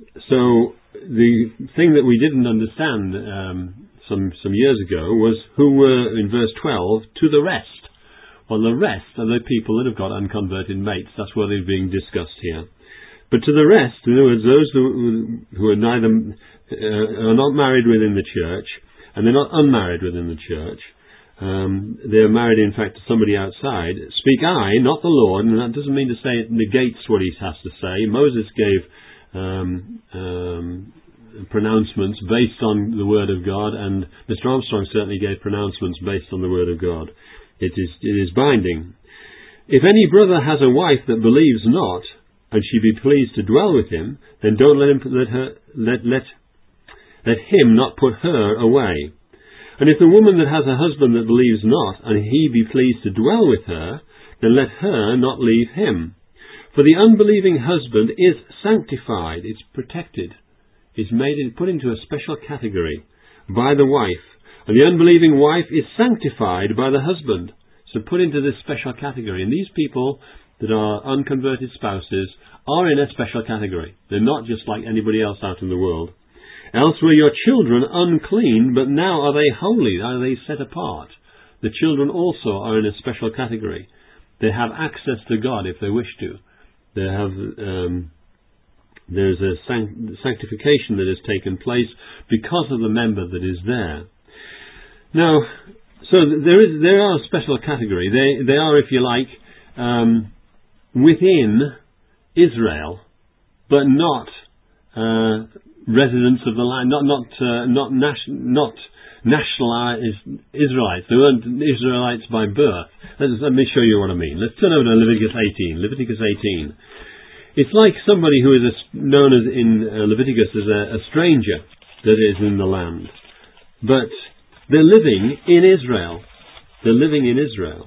so the thing that we didn't understand um, some some years ago was who were, in verse twelve, to the rest. Well, the rest are the people that have got unconverted mates. That's what is being discussed here. But to the rest, in other words, those who, who are neither uh, are not married within the church, and they're not unmarried within the church. Um, they're married, in fact, to somebody outside. Speak I, not the Lord, and that doesn't mean to say it negates what he has to say. Moses gave um, um, pronouncements based on the Word of God, and Mister Armstrong certainly gave pronouncements based on the Word of God. It is, it is binding. If any brother has a wife that believes not, and she be pleased to dwell with him, then don't let him let her let let let him not put her away. And if the woman that has a husband that believes not, and he be pleased to dwell with her, then let her not leave him. For the unbelieving husband is sanctified, it's protected, is made put into a special category by the wife, and the unbelieving wife is sanctified by the husband, so put into this special category. And these people that are unconverted spouses are in a special category. They're not just like anybody else out in the world. Else were your children unclean, but now are they holy? Are they set apart? The children also are in a special category. They have access to God if they wish to. They have um, there's a sanct- sanctification that has taken place because of the member that is there. Now, so there is there are a special category. They they are, if you like, um, within Israel, but not uh, residents of the land, not not uh, not nation, not nationalized Israelites. They weren't Israelites by birth. Let's, let me show you what I mean. Let's turn over to Leviticus eighteen. Leviticus eighteen. It's like somebody who is a, known as in uh, Leviticus as a, a stranger that is in the land, but they're living in Israel. They're living in Israel.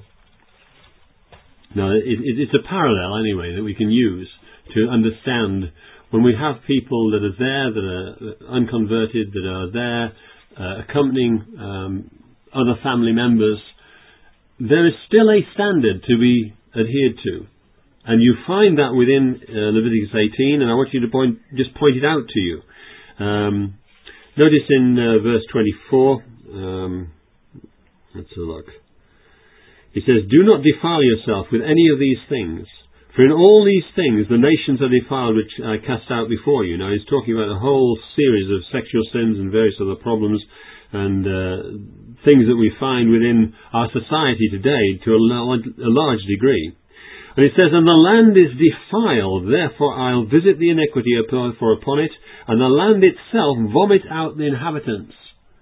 Now, it, it, it's a parallel, anyway, that we can use to understand when we have people that are there, that are unconverted, that are there, uh, accompanying um, other family members, there is still a standard to be adhered to. And you find that within uh, Leviticus eighteen, and I want you to point, just point it out to you. Um, notice in uh, verse twenty-four, um, let's have a look. It says, "Do not defile yourself with any of these things, for in all these things the nations are defiled which I cast out before you." Now he's talking about a whole series of sexual sins and various other problems and uh, things that we find within our society today to a large, a large degree. And it says, "And the land is defiled, therefore I'll visit the iniquity for upon it, and the land itself vomit out the inhabitants."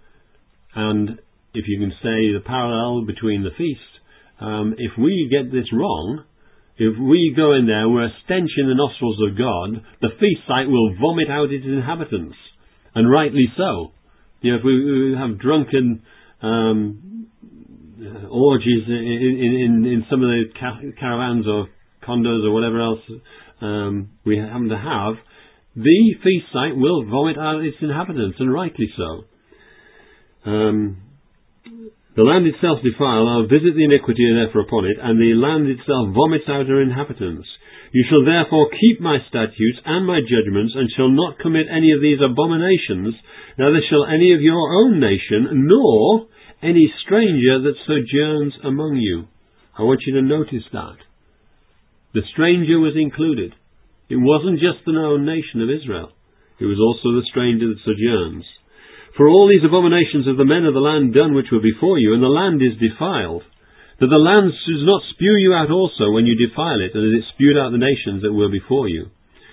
And if you can say the parallel between the feast, um, if we get this wrong, if we go in there, we're a stench in the nostrils of God, the feast site will vomit out its inhabitants. And rightly so. You know, if we, we have drunken um, orgies in, in, in, in some of the ca- caravans or condos or whatever else um, we happen to have, the feast site will vomit out its inhabitants, and rightly so. Um, the land itself defiled, I'll visit the iniquity therefore upon it, and the land itself vomits out her inhabitants. You shall therefore keep my statutes and my judgments, and shall not commit any of these abominations, neither shall any of your own nation, nor any stranger that sojourns among you. I want you to notice that. The stranger was included. It wasn't just the known nation of Israel. It was also the stranger that sojourns. "For all these abominations of the men of the land done which were before you, and the land is defiled, that the land does not spew you out also when you defile it, and as it spewed out the nations that were before you."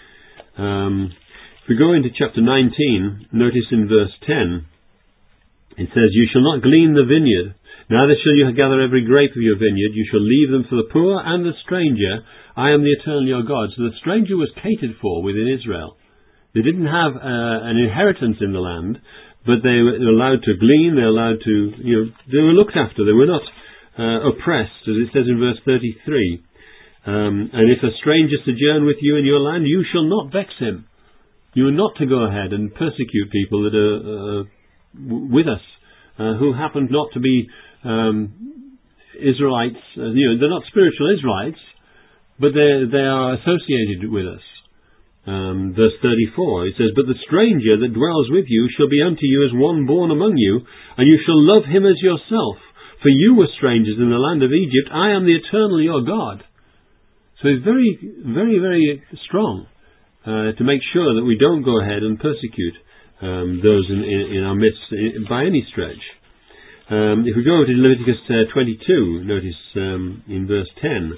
Um, if we go into chapter nineteen, notice in verse ten, it says, "You shall not glean the vineyard, neither shall you gather every grape of your vineyard. You shall leave them for the poor and the stranger. I am the eternal your God." So the stranger was catered for within Israel. They didn't have uh, an inheritance in the land, but they were allowed to glean, they were allowed to, you know, they were looked after. They were not uh, oppressed, as it says in verse thirty-three. Um, "And if a stranger sojourn with you in your land, you shall not vex him." You are not to go ahead and persecute people that are uh, w- with us, uh, who happen not to be um, Israelites. Uh, you know, they're not spiritual Israelites, but they they are associated with us. Um, verse thirty-four, it says, "But the stranger that dwells with you shall be unto you as one born among you, and you shall love him as yourself. For you were strangers in the land of Egypt. I am the eternal your God." So it's very, very, very strong uh, to make sure that we don't go ahead and persecute um, those in, in, in our midst in, by any stretch. Um, if we go to Leviticus uh, twenty-two, notice um, in verse ten,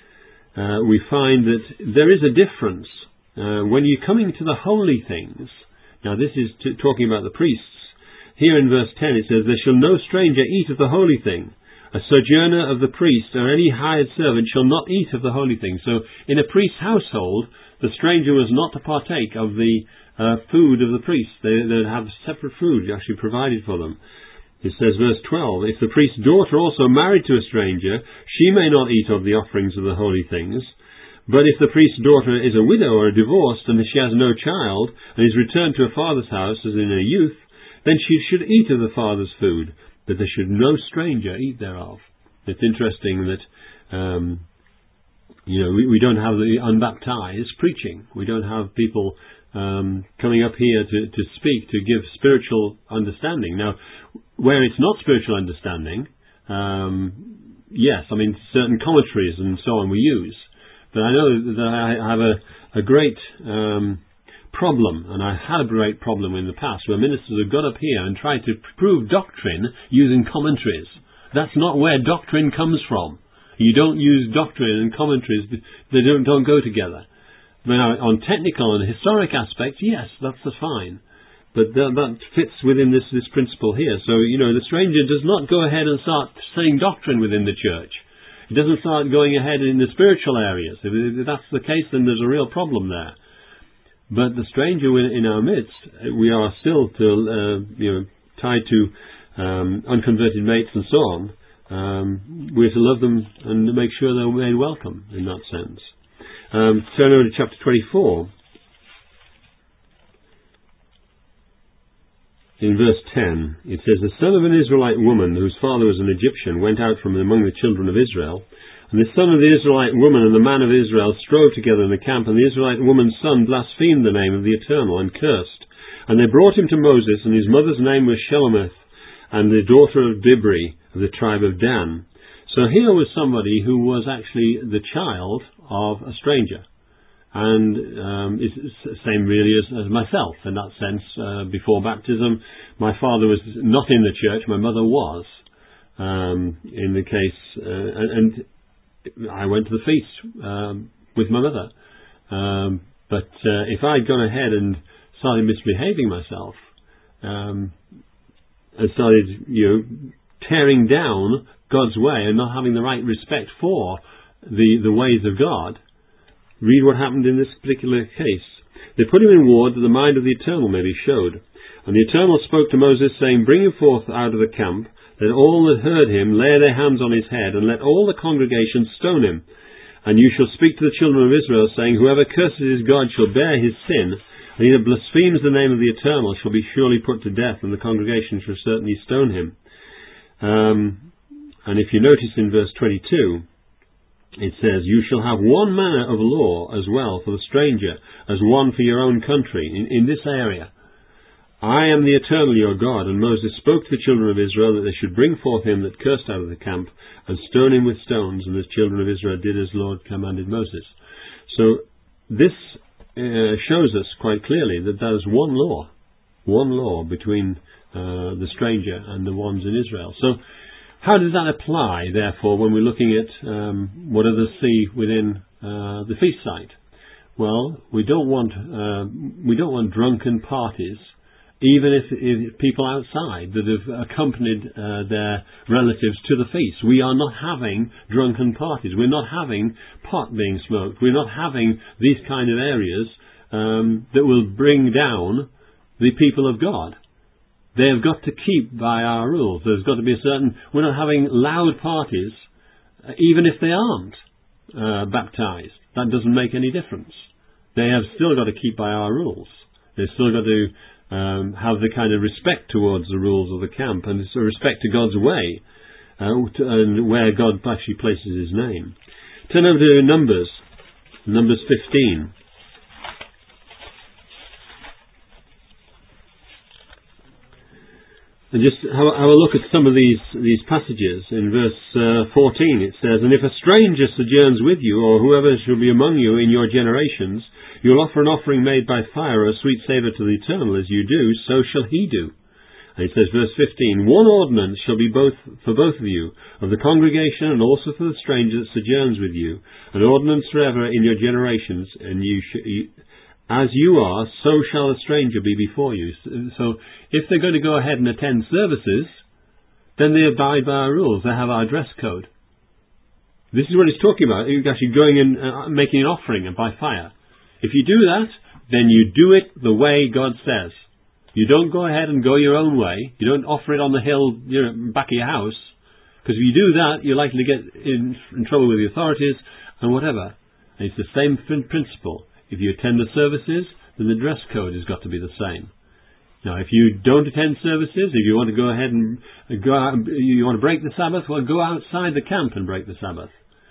uh, we find that there is a difference. Uh, when you're coming to the holy things, now this is t- talking about the priests. Here in verse ten it says, "There shall no stranger eat of the holy thing. A sojourner of the priest or any hired servant shall not eat of the holy thing." So in a priest's household, the stranger was not to partake of the uh, food of the priest. They would have separate food actually provided for them. It says, verse twelve, "If the priest's daughter also married to a stranger, she may not eat of the offerings of the holy things. But if the priest's daughter is a widow or a divorced, and she has no child, and is returned to her father's house as in her youth, then she should eat of the father's food, but there should no stranger eat thereof." It's interesting that um, you know we, we don't have the unbaptized preaching. We don't have people um, coming up here to, to speak, to give spiritual understanding. Now, where it's not spiritual understanding, um, yes, I mean certain commentaries and so on we use. But I know that I have a, a great um, problem, and I had a great problem in the past, where ministers have got up here and tried to prove doctrine using commentaries. That's not where doctrine comes from. You don't use doctrine and commentaries. They don't, don't go together. Now, on technical and historic aspects, yes, that's fine. But that, that fits within this, this principle here. So, you know, the stranger does not go ahead and start saying doctrine within the church. It doesn't start going ahead in the spiritual areas. If that's the case, then there's a real problem there. But the stranger in our midst, we are still to, uh, you know, tied to um, unconverted mates and so on. Um, we're to love them and make sure they're made welcome in that sense. Um, turn over to chapter twenty-four. In verse ten, it says, "The son of an Israelite woman, whose father was an Egyptian, went out from among the children of Israel. And the son of the Israelite woman and the man of Israel strove together in the camp, and the Israelite woman's son blasphemed the name of the Eternal and cursed. And they brought him to Moses, and his mother's name was Shelomith, and the daughter of Dibri, of the tribe of Dan." So here was somebody who was actually the child of a stranger. And um, it's the same really as, as myself in that sense. Uh, before baptism, my father was not in the church, my mother was. Um, in the case, uh, and, and I went to the feast um, with my mother. Um, but uh, if I'd gone ahead and started misbehaving myself, um, and started, you know, tearing down God's way and not having the right respect for the, the ways of God, read what happened in this particular case. "They put him in ward that the mind of the Eternal may be showed. And the Eternal spoke to Moses, saying, Bring him forth out of the camp. Let all that heard him lay their hands on his head, and let all the congregation stone him. And you shall speak to the children of Israel, saying, Whoever curses his God shall bear his sin, and he that blasphemes the name of the Eternal shall be surely put to death, and the congregation shall certainly stone him." Um, and if you notice in verse twenty-two, it says, "You shall have one manner of law as well for the stranger, as one for your own country," in, in this area. "I am the Eternal your God." And Moses spoke to the children of Israel that they should bring forth him that cursed out of the camp, and stone him with stones. And the children of Israel did as the Lord commanded Moses. So this uh, shows us quite clearly that there is one law, one law between uh, the stranger and the ones in Israel. So how does that apply, therefore, when we're looking at um, what others see within uh, the feast site? Well, we don't want uh, we don't want drunken parties, even if, if people outside that have accompanied uh, their relatives to the feast. We are not having drunken parties. We're not having pot being smoked. We're not having these kind of areas um, that will bring down the people of God. They have got to keep by our rules. There's got to be a certain... We're not having loud parties, uh, even if they aren't uh, baptized. That doesn't make any difference. They have still got to keep by our rules. They've still got to um, have the kind of respect towards the rules of the camp, and so respect to God's way, uh, to, and where God actually places his name. Turn over to Numbers, Numbers fifteen. And just have, have a look at some of these these passages. In verse uh, fourteen it says, "And if a stranger sojourns with you, or whoever shall be among you in your generations, you will offer an offering made by fire, or a sweet savour to the Eternal, as you do, so shall he do." And it says, verse fifteen, "One ordinance shall be both for both of you, of the congregation, and also for the stranger that sojourns with you, an ordinance forever in your generations, and you sh- you, as you are, so shall a stranger be before you." So, if they're going to go ahead and attend services, then they abide by our rules. They have our dress code. This is what it's talking about. You're actually going and uh, making an offering by fire. If you do that, then you do it the way God says. You don't go ahead and go your own way. You don't offer it on the hill, you know, back of your house. Because if you do that, you're likely to get in, in trouble with the authorities and whatever. And it's the same principle. If you attend the services, then the dress code has got to be the same. Now, if you don't attend services, if you want to go ahead and go out, you want to break the Sabbath, well, go outside the camp and break the Sabbath.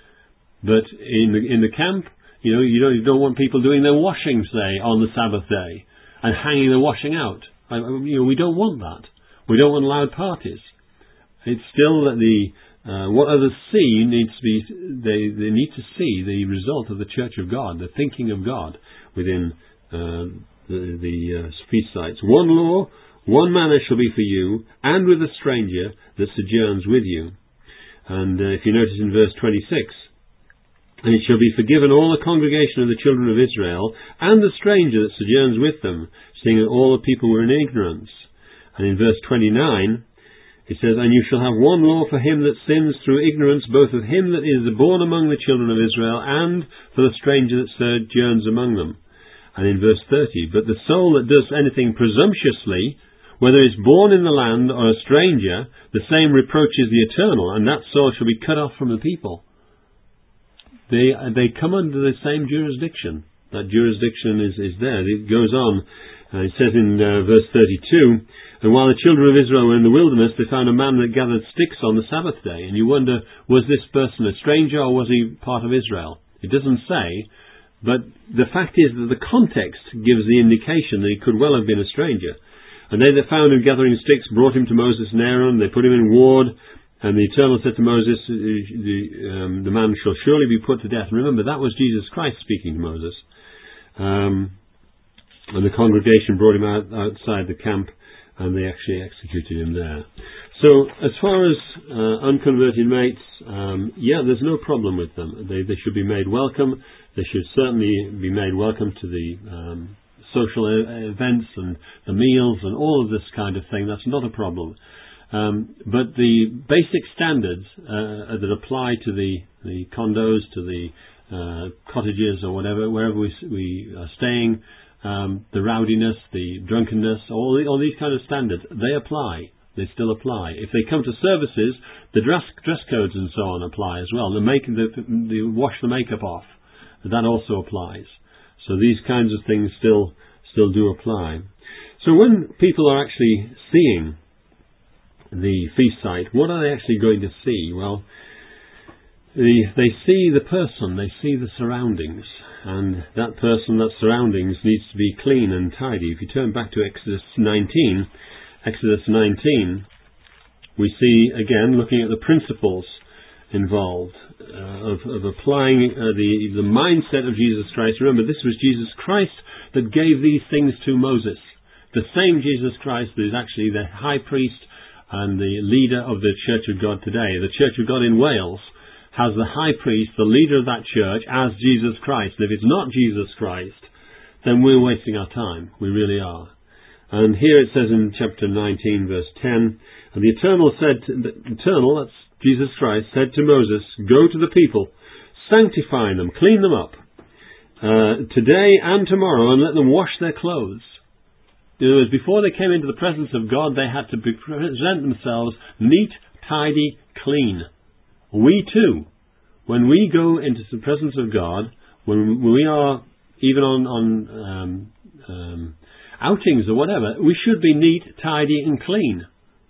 But in the in the camp, you know, you don't, you don't want people doing their washing, say, on the Sabbath day and hanging the washing out. I, you know, we don't want that. We don't want loud parties. It's still that the uh, what others see needs to be. They they need to see the result of the Church of God, the thinking of God within uh, the, the uh, feast sites. "One law, one manner shall be for you, and with a stranger that sojourns with you." And uh, if you notice in verse twenty-six, "And it shall be forgiven all the congregation of the children of Israel, and the stranger that sojourns with them, seeing that all the people were in ignorance." And in verse twenty-nine, it says, "And you shall have one law for him that sins through ignorance, both of him that is born among the children of Israel, and for the stranger that sojourns among them." And in verse thirty, "But the soul that does anything presumptuously, whether is born in the land or a stranger, the same reproaches the Eternal, and that soul shall be cut off from the people." They they come under the same jurisdiction. That jurisdiction is, is there. It goes on. Uh, it says in uh, verse thirty-two, "And while the children of Israel were in the wilderness, they found a man that gathered sticks on the Sabbath day." And you wonder, was this person a stranger or was he part of Israel? It doesn't say, but the fact is that the context gives the indication that he could well have been a stranger. "And they that found him gathering sticks brought him to Moses and Aaron. They put him in ward. And the Eternal said to Moses, the, um, the man shall surely be put to death." And remember, that was Jesus Christ speaking to Moses. Um, and the congregation brought him out outside the camp, and they actually executed him there. So, as far as uh, unconverted mates, um, yeah, there's no problem with them. They, they should be made welcome. They should certainly be made welcome to the um, social events and the meals and all of this kind of thing. That's not a problem. Um, but the basic standards uh, that apply to the, the condos, to the uh, cottages or whatever, wherever we, we are staying, um, the rowdiness, the drunkenness, all, the, all these kind of standards, they apply. They still apply. If they come to services, the dress, dress codes and so on apply as well. The, make, the, the wash the makeup off, that also applies. So these kinds of things still still do apply. So when people are actually seeing the feast site, what are they actually going to see? Well, the, they see the person, they see the surroundings, and that person, that surroundings needs to be clean and tidy. If you turn back to Exodus nineteen, Exodus nineteen, we see again looking at the principles involved uh, of, of applying uh, the the mindset of Jesus Christ. Remember, this was Jesus Christ that gave these things to Moses. The same Jesus Christ that is actually the high priest and the leader of the Church of God today. The Church of God in Wales has the high priest, the leader of that church, as Jesus Christ. And if it's not Jesus Christ, then we're wasting our time. We really are. And here it says in chapter nineteen, verse ten, "And the Eternal said, to, the Eternal, that's Jesus Christ, said to Moses, Go to the people, sanctify them, clean them up, uh, today and tomorrow, and let them wash their clothes." In other words, before they came into the presence of God, they had to present themselves neat, tidy, clean. We too, when we go into the presence of God, when we are even on, on um, um, outings or whatever, we should be neat, tidy and clean.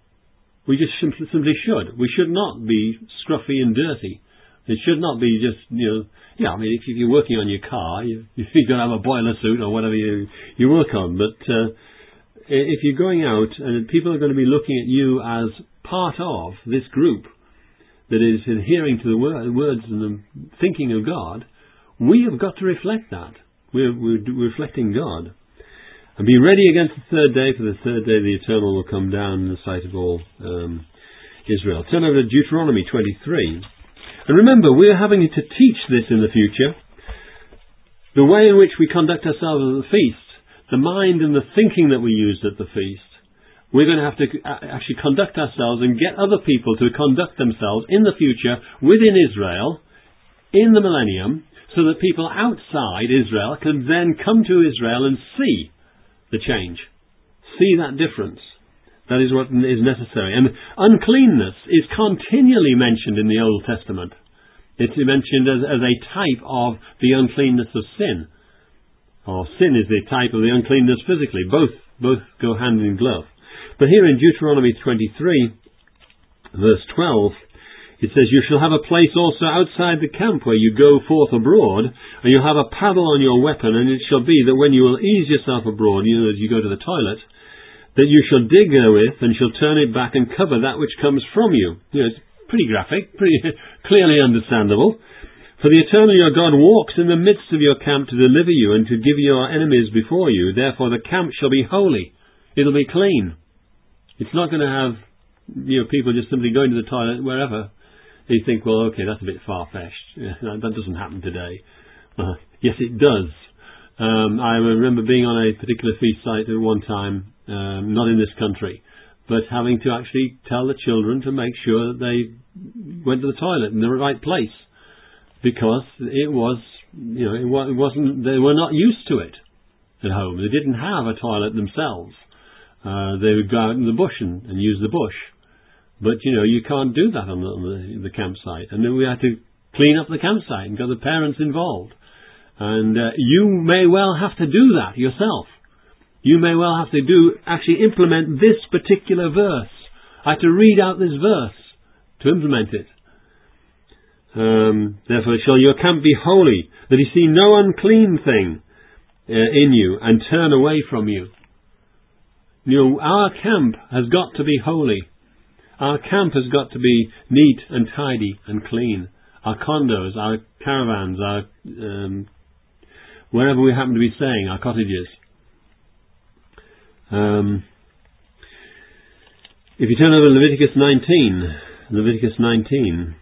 We just simply should. We should not be scruffy and dirty. It should not be just, you know, yeah, I mean, if you're working on your car, you, you've got to have a boiler suit or whatever you, you work on, but uh, if you're going out and people are going to be looking at you as part of this group that is adhering to the word, words and the thinking of God, we have got to reflect that. We're, we're reflecting God. And be ready against the third day, for the third day the Eternal will come down in the sight of all um, Israel. Turn over to Deuteronomy twenty-three. And remember, we're having to teach this in the future. The way in which we conduct ourselves at the feast, the mind and the thinking that we used at the feast, we're going to have to actually conduct ourselves and get other people to conduct themselves in the future within Israel, in the millennium, so that people outside Israel can then come to Israel and see the change. See that difference. That is what is necessary. And uncleanness is continually mentioned in the Old Testament. It's mentioned as, as a type of the uncleanness of sin. Or sin is the type of the uncleanness physically. Both, both go hand in glove. But here in Deuteronomy twenty-three, verse twelve, it says, "You shall have a place also outside the camp where you go forth abroad, and you'll have a paddle on your weapon, and it shall be that when you will ease yourself abroad, you know, as you go to the toilet, that you shall dig therewith, and shall turn it back and cover that which comes from you." You know, it's pretty graphic, pretty clearly understandable. "For the Eternal your God walks in the midst of your camp to deliver you, and to give your enemies before you. Therefore the camp shall be holy." It'll be clean. It's not going to have, you know, people just simply going to the toilet wherever. You think, well, okay, that's a bit far-fetched. Yeah, that doesn't happen today. Uh, yes, it does. Um, I remember being on a particular feast site at one time, um, not in this country, but having to actually tell the children to make sure that they went to the toilet in the right place, because it was, you know, it wasn't. They were not used to it at home. They didn't have a toilet themselves. Uh, they would go out in the bush and, and use the bush. But, you know, you can't do that on the, on the, the campsite. And then we had to clean up the campsite and got the parents involved. And uh, you may well have to do that yourself. You may well have to do actually implement this particular verse. I had to read out this verse to implement it. Um, Therefore shall your camp be holy, that he see no unclean thing uh, in you, and turn away from you. You know, our camp has got to be holy. Our camp has got to be neat and tidy and clean. Our condos, our caravans, our um, wherever we happen to be staying, our cottages. Um, if you turn over to Leviticus nineteen, Leviticus nineteen,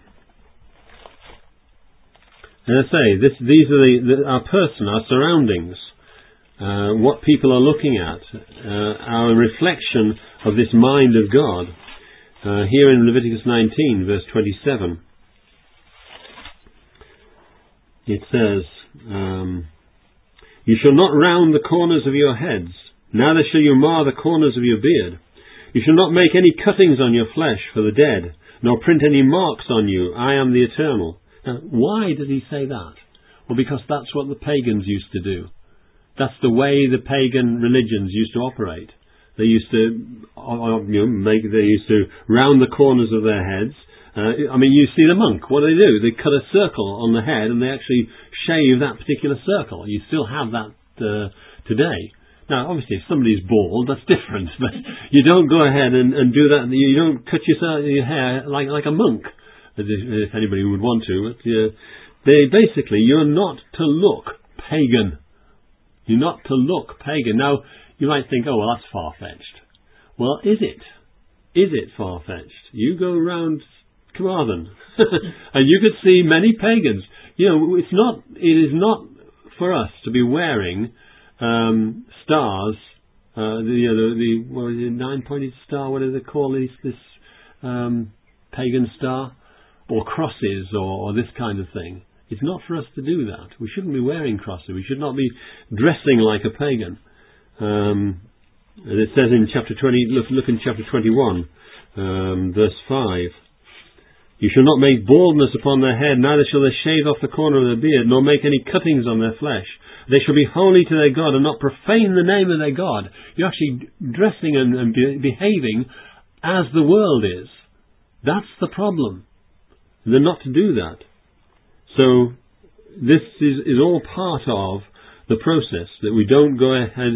and I say this: these are the, the our person, our surroundings, uh, what people are looking at, uh, our reflection of this mind of God. Uh, here in Leviticus nineteen, verse twenty-seven, it says, um, "You shall not round the corners of your heads, neither shall you mar the corners of your beard. You shall not make any cuttings on your flesh for the dead, nor print any marks on you. I am the Eternal." Now, why does he say that? Well, because that's what the pagans used to do. That's the way the pagan religions used to operate. They used to, you know, make. They used to round the corners of their heads. Uh, I mean, you see the monk. What do they do? They cut a circle on the head, and they actually shave that particular circle. You still have that uh, today. Now, obviously, if somebody's bald, that's different. But you don't go ahead and, and do that. You don't cut your, your hair like like a monk, if, if anybody would want to. But uh, they basically, you're not to look pagan. You're not to look pagan. Now, you might think, oh, well, that's far-fetched. Well, is it? Is it far-fetched? You go around Carmarthen, and you could see many pagans. You know, it's not. It is not for us to be wearing um, stars. Uh, the, you know, the the what is it, nine-pointed star? What do they call this? This um, pagan star, or crosses, or, or this kind of thing. It's not for us to do that. We shouldn't be wearing crosses. We should not be dressing like a pagan. Um, and it says in chapter twenty, look, look in chapter twenty-one, um, verse five, "You shall not make baldness upon their head, neither shall they shave off the corner of their beard, nor make any cuttings on their flesh. They shall be holy to their God, and not profane the name of their God." You're actually dressing and, and be, behaving as the world is. That's the problem. They're not to do that. So this is, is all part of the process, that we don't go ahead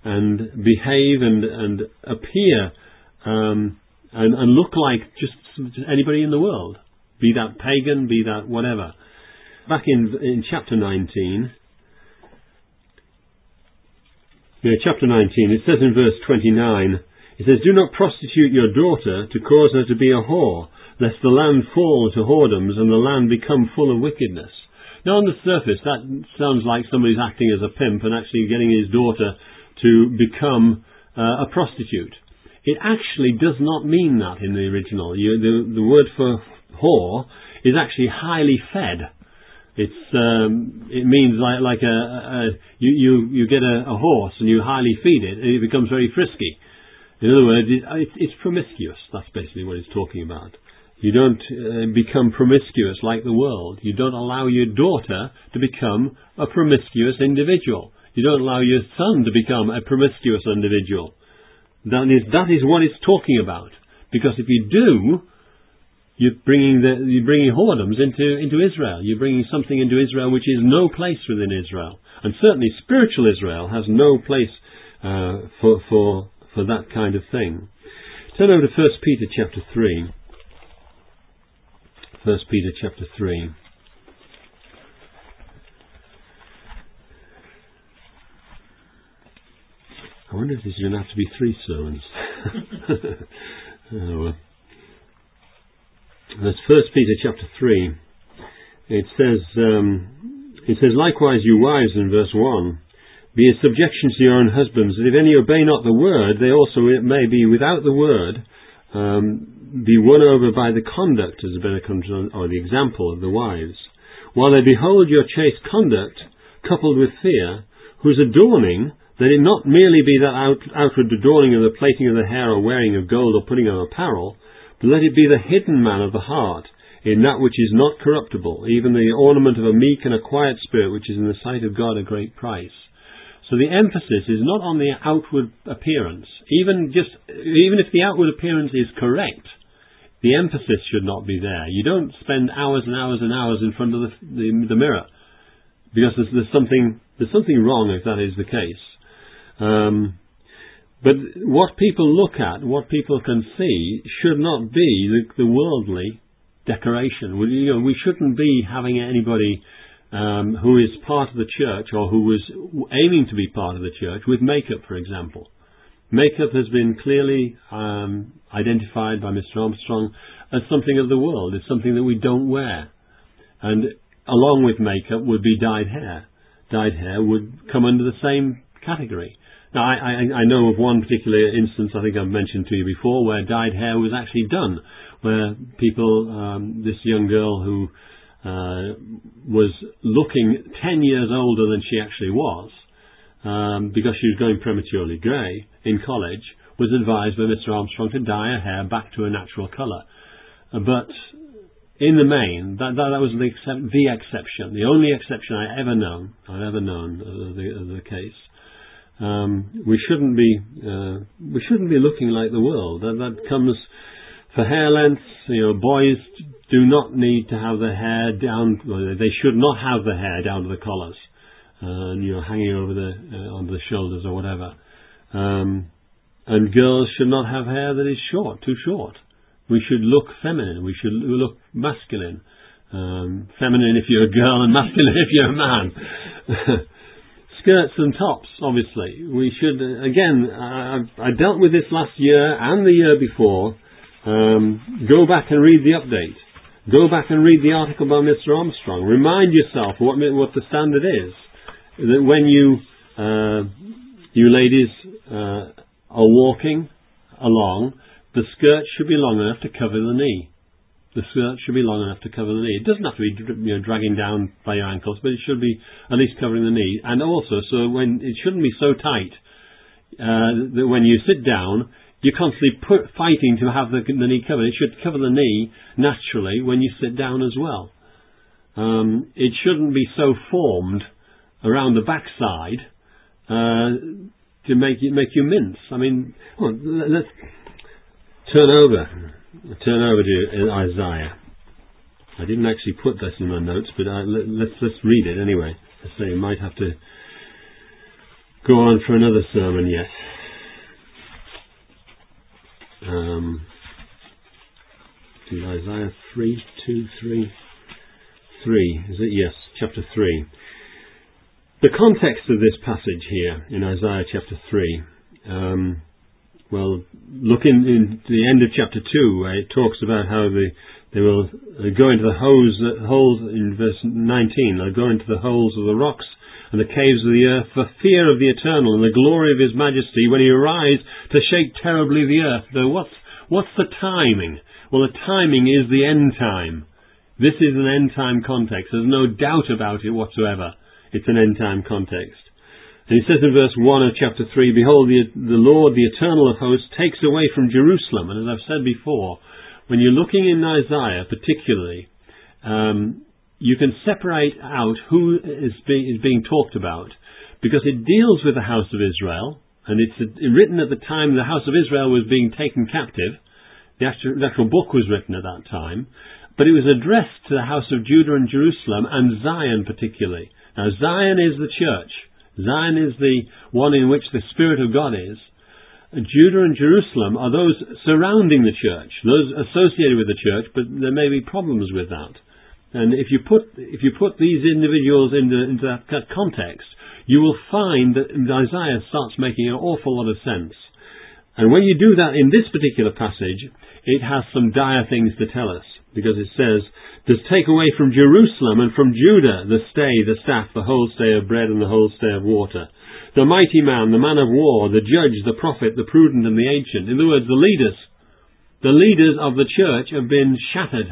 and behave and, and appear um, and, and look like just anybody in the world, be that pagan, be that whatever. Back in, in chapter nineteen, yeah, chapter nineteen, it says in verse twenty-nine, it says, "Do not prostitute your daughter to cause her to be a whore, lest the land fall to whoredoms and the land become full of wickedness." Now, on the surface, that sounds like somebody's acting as a pimp and actually getting his daughter to become uh, a prostitute. It actually does not mean that in the original. You, the, the word for whore is actually highly fed. It's um, it means like like a, a you you you get a, a horse and you highly feed it and it becomes very frisky. In other words, it, it, it's promiscuous. That's basically what it's talking about. You don't uh, become promiscuous like the world. You don't allow your daughter to become a promiscuous individual. You don't allow your son to become a promiscuous individual. That is that is what it's talking about. Because if you do, You're bringing the, you're bringing whoredoms into, into Israel. You're bringing something into Israel which is no place within Israel. And certainly spiritual Israel has no place uh, for, for, for that kind of thing. Turn over to First Peter chapter three. First Peter chapter three. I wonder if this is going to have to be three sermons. oh, well. That's First Peter chapter three. It says, um, it says, "Likewise, you wives," in verse one, "be in subjection to your own husbands, that if any obey not the word, they also may be without the word, um, be won over by the conduct," as a better control, or the example of the wives, "while they behold your chaste conduct, coupled with fear, whose adorning, that it not merely be that out, outward adorning of the plaiting of the hair or wearing of gold or putting on apparel, but let it be the hidden man of the heart, in that which is not corruptible, even the ornament of a meek and a quiet spirit, which is in the sight of God a great price." So the emphasis is not on the outward appearance. Even just, even if the outward appearance is correct, the emphasis should not be there. You don't spend hours and hours and hours in front of the, the, the mirror, because there's, there's something there's something wrong if that is the case. Um, But what people look at, what people can see, should not be the, the worldly decoration. We, you know, we shouldn't be having anybody um, who is part of the church or who was aiming to be part of the church with makeup, for example. Makeup has been clearly um, identified by Mister Armstrong as something of the world. It's something that we don't wear. And along with makeup would be dyed hair. Dyed hair would come under the same category. Now, I, I, I know of one particular instance, I think I've mentioned to you before, where dyed hair was actually done, where people, um, this young girl who uh, was looking ten years older than she actually was, um, because she was going prematurely grey in college, was advised by Mister Armstrong to dye her hair back to a natural colour. Uh, but in the main, that, that, that was the, except, the exception, the only exception I ever known, I've ever known of the, of the case. Um, we shouldn't be uh, we shouldn't be looking like the world. That, that comes for hair lengths. You know, boys do not need to have their hair down. Well, they should not have the hair down to the collars, uh, and you know, hanging over the uh, onto the shoulders or whatever. Um, and girls should not have hair that is short, too short. We should look feminine. We should look masculine. Um, feminine if you're a girl, and masculine if you're a man. Skirts and tops, obviously. We should, again, I, I dealt with this last year and the year before. Um, go back and read the update. Go back and read the article by Mister Armstrong. Remind yourself what, what the standard is. That when you, uh, you ladies uh, are walking along, the skirt should be long enough to cover the knee. The skirt should be long enough to cover the knee. It doesn't have to be, you know, dragging down by your ankles, but it should be at least covering the knee. And also, so when it shouldn't be so tight uh, that when you sit down, you're constantly put, fighting to have the, the knee covered. It should cover the knee naturally when you sit down as well. Um, it shouldn't be so formed around the backside uh, to make you make you mince. I mean, well, let's turn over. Turn over to Isaiah. I didn't actually put this in my notes, but I, let's let's read it anyway. I say you might have to go on for another sermon yet. Um, Isaiah three, two, three, three, is it? Yes, chapter three. The context of this passage here in Isaiah chapter three, um, well, look in, in the end of chapter two, where it talks about how the, they will go into the holes, holes in verse nineteen, they'll go into the holes of the rocks and the caves of the earth for fear of the Eternal and the glory of His majesty when He arise to shake terribly the earth. Though what's, what's the timing? Well, the timing is the end time. This is an end time context. There's no doubt about it whatsoever. It's an end time context. And He says in verse one of chapter three, Behold, the, the Lord, the Eternal of hosts, takes away from Jerusalem. And as I've said before, when you're looking in Isaiah particularly, um, you can separate out who is, be, is being talked about, because it deals with the house of Israel, and it's written at the time the house of Israel was being taken captive. The actual, the actual book was written at that time, but it was addressed to the house of Judah and Jerusalem, and Zion particularly. Now Zion is the church. Zion is the one in which the Spirit of God is. Judah and Jerusalem are those surrounding the church, those associated with the church, but there may be problems with that. And if you put if you put these individuals into, into that, that context, you will find that Isaiah starts making an awful lot of sense. And when you do that in this particular passage, it has some dire things to tell us, because it says, Does take away from Jerusalem and from Judah the stay, the staff, the whole stay of bread and the whole stay of water. The mighty man, the man of war, the judge, the prophet, the prudent and the ancient. In other words, the leaders. The leaders of the church have been shattered,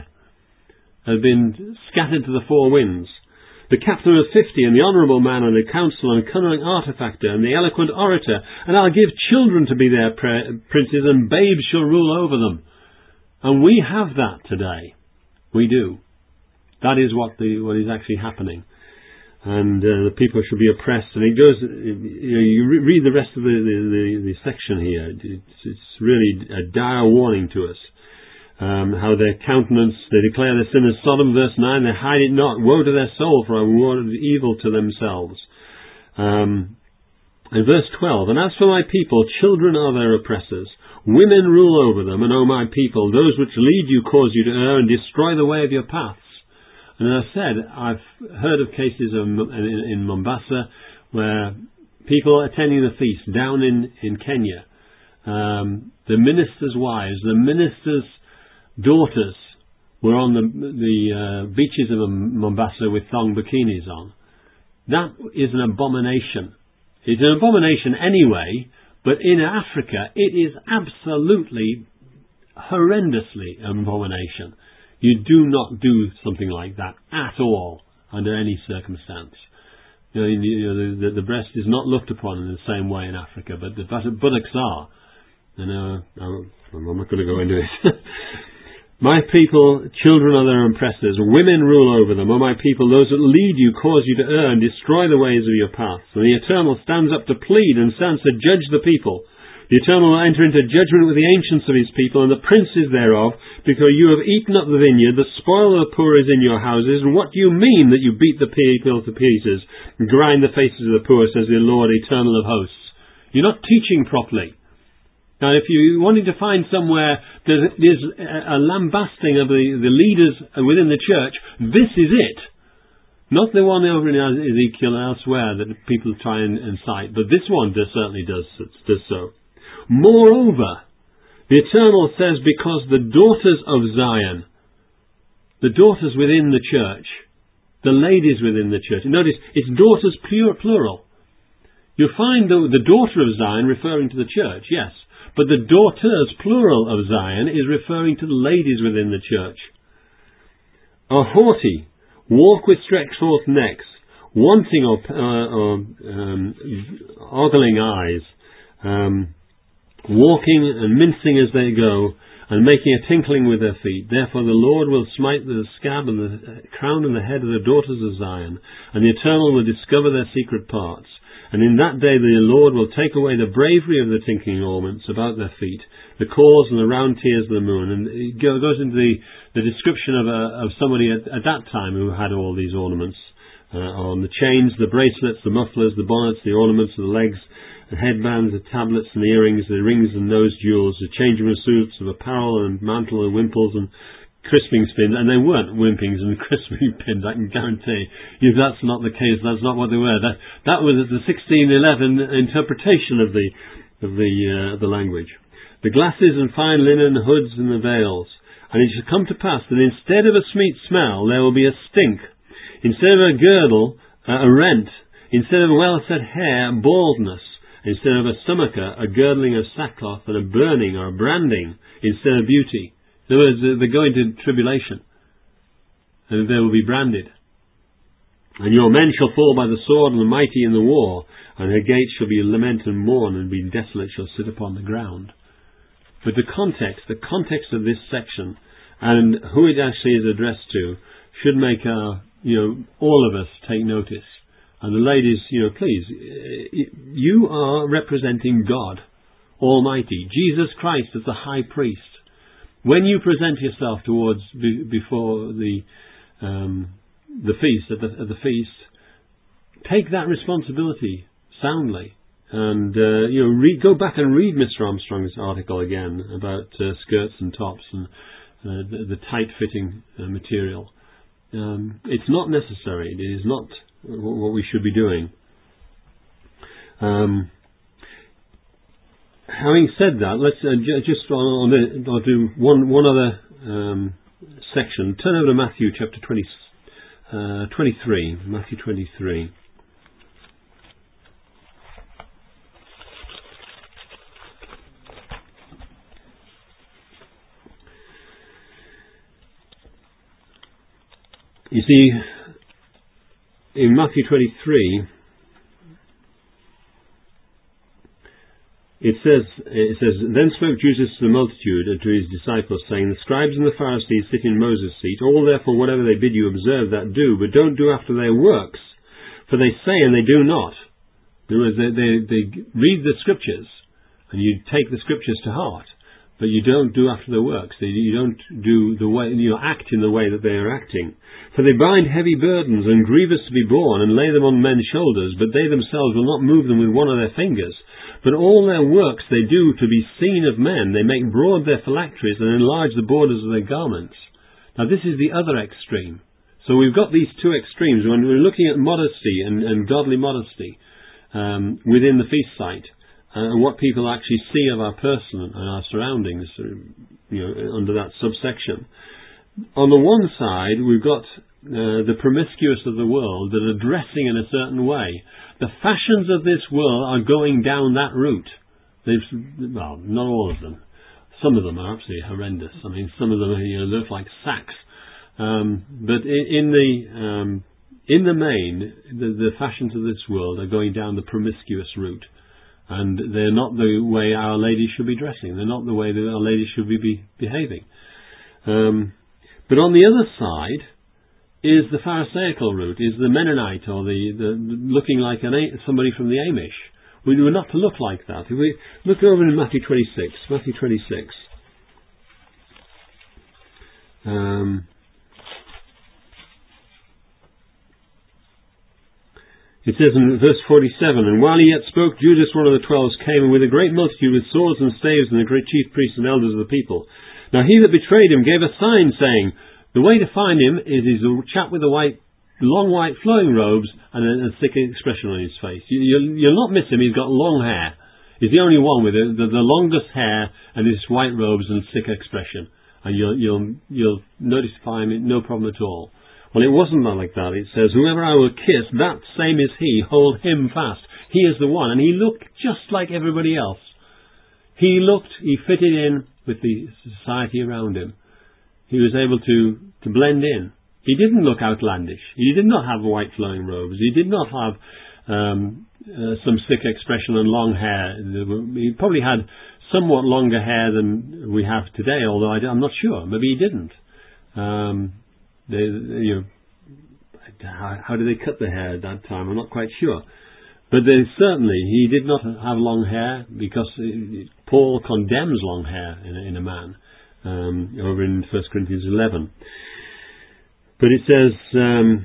have been scattered to the four winds. The captain of fifty, and the honourable man, and the counsellor, and cunning artifactor, and the eloquent orator. And I'll give children to be their princes, and babes shall rule over them. And we have that today. We do. That is what the what is actually happening. And uh, the people should be oppressed. And it goes, you know, you re- read the rest of the, the, the, the section here. It's, it's really a dire warning to us. Um, how their countenance, they declare their sin as Sodom, verse nine, they hide it not. Woe to their soul, for I warded evil to themselves. Um, and verse twelve, And as for my people, children are their oppressors. Women rule over them, and O my people, those which lead you cause you to err and destroy the way of your paths. And as I said, I've heard of cases of, in, in Mombasa where people attending the feast down in, in Kenya, um, the ministers' wives, the ministers' daughters were on the, the uh, beaches of Mombasa with thong bikinis on. That is an abomination. It's an abomination anyway, but in Africa it is absolutely horrendously an abomination. You do not do something like that at all, under any circumstance. You know, you know, the, the breast is not looked upon in the same way in Africa, but the buttocks are. And uh, I'm not going to go into it. My people, children are their oppressors, women rule over them. O my people, those that lead you cause you to err and destroy the ways of your paths. And the Eternal stands up to plead and stands to judge the people. The Eternal will enter into judgment with the ancients of His people and the princes thereof, because you have eaten up the vineyard, the spoil of the poor is in your houses. And what do you mean that you beat the people to pieces and grind the faces of the poor, says the Lord Eternal of hosts? You're not teaching properly. Now, if you wanted to find somewhere that is a lambasting of the, the leaders within the church, this is it. Not the one over in Ezekiel and elsewhere that people try and, and cite, but this one does, certainly does, does so. Moreover, the Eternal says, because the daughters of Zion, the daughters within the church, the ladies within the church, notice it's daughters pure, plural. You'll find the, the daughter of Zion referring to the church, yes. But the daughters, plural, of Zion is referring to the ladies within the church. Are haughty, walk with stretched forth necks, wanting or, uh, or um, ogling eyes, um, walking and mincing as they go, and making a tinkling with their feet. Therefore the Lord will smite the scab and the crown and the head of the daughters of Zion, and the Eternal will discover their secret parts. And in that day the Lord will take away the bravery of the tinkling ornaments about their feet, the cores and the round tears of the moon. And it goes into the, the description of, a, of somebody at, at that time who had all these ornaments. uh, on the chains, the bracelets, the mufflers, the bonnets, the ornaments of the legs, the headbands, the tablets and the earrings, the rings and nose jewels, the changing of suits of apparel and mantle and wimples and crisping pins. And they weren't wimpings and crisping pins, I can guarantee you that's not the case. That's not what they were. That that was the sixteen eleven interpretation of the of the uh, the language. The glasses and fine linen, hoods and the veils. And it shall come to pass that instead of a sweet smell, there will be a stink. Instead of a girdle, uh, a rent. Instead of a well-set hair, baldness. Instead of a stomacher, a girdling of sackcloth and a burning or a branding instead of beauty. In other words, they're going to tribulation. And they will be branded. And your men shall fall by the sword and the mighty in the war. And her gates shall be lament and mourn, and being desolate shall sit upon the ground. But the context, the context of this section, and who it actually is addressed to, should make our, you know, all of us take notice. And the ladies, you know, please, you are representing God Almighty, Jesus Christ as the high priest. When you present yourself towards before the um, the feast at the, at the feast, take that responsibility soundly. And, uh, you know, read, go back and read Mister Armstrong's article again about uh, skirts and tops and uh, the, the tight-fitting uh, material. Um, it's not necessary. It is not what we should be doing. Um, having said that, let's uh, j- just on, on the, I'll do one one other um, section. Turn over to Matthew chapter twenty, uh, twenty-three. Matthew twenty-three. You see, in Matthew twenty-three, it says, it says, Then spoke Jesus to the multitude and to his disciples, saying, The scribes and the Pharisees sit in Moses' seat. All therefore whatever they bid you observe, that do, but don't do after their works. For they say and they do not. In other words, they, they, they read the scriptures, and you take the scriptures to heart, but you don't do after their works. You don't do the way, you know, act in the way that they are acting. For they bind heavy burdens and grievous to be borne, and lay them on men's shoulders, but they themselves will not move them with one of their fingers. But all their works they do to be seen of men. They make broad their phylacteries and enlarge the borders of their garments. Now this is the other extreme. So we've got these two extremes. When we're looking at modesty and, and godly modesty um, within the feast site, uh, and what people actually see of our person and our surroundings, you know, under that subsection. On the one side, we've got uh, the promiscuous of the world that are dressing in a certain way. The fashions of this world are going down that route. They've, well, not all of them. Some of them are absolutely horrendous. I mean, some of them, you know, look like sacks. Um, but in, in the um, in the main, the, the fashions of this world are going down the promiscuous route, and they're not the way Our Lady should be dressing. They're not the way that Our Lady should be, be behaving. Um, But on the other side is the Pharisaical route, is the Mennonite, or the, the looking like an, somebody from the Amish. We were not to look like that. If we look over in Matthew twenty-six, Matthew twenty-six. Um, it says in verse forty-seven, And while he yet spoke, Judas, one of the twelve, came, and with a great multitude, with swords and staves, and the great chief priests and elders of the people. Now he that betrayed him gave a sign, saying, The way to find him is he's a chap with the white, long white flowing robes and a, a sick expression on his face. You, you'll, you'll not miss him. He's got long hair. He's the only one with the, the, the longest hair and his white robes and sick expression. And you'll you'll you'll notify him, no problem at all. Well, it wasn't like that. It says, Whoever I will kiss, that same is he. Hold him fast. He is the one. And he looked just like everybody else. He looked, he fitted in with the society around him. He was able to, to blend in. He didn't look outlandish. He did not have white flowing robes. He did not have um, uh, some sick expression and long hair. He probably had somewhat longer hair than we have today, although I, I'm not sure. Maybe he didn't. Um, they, you know, how, how did they cut the hair at that time? I'm not quite sure. But they, certainly, he did not have long hair, because Paul condemns long hair in a, in a man, um, over in First Corinthians eleven. But it says, um,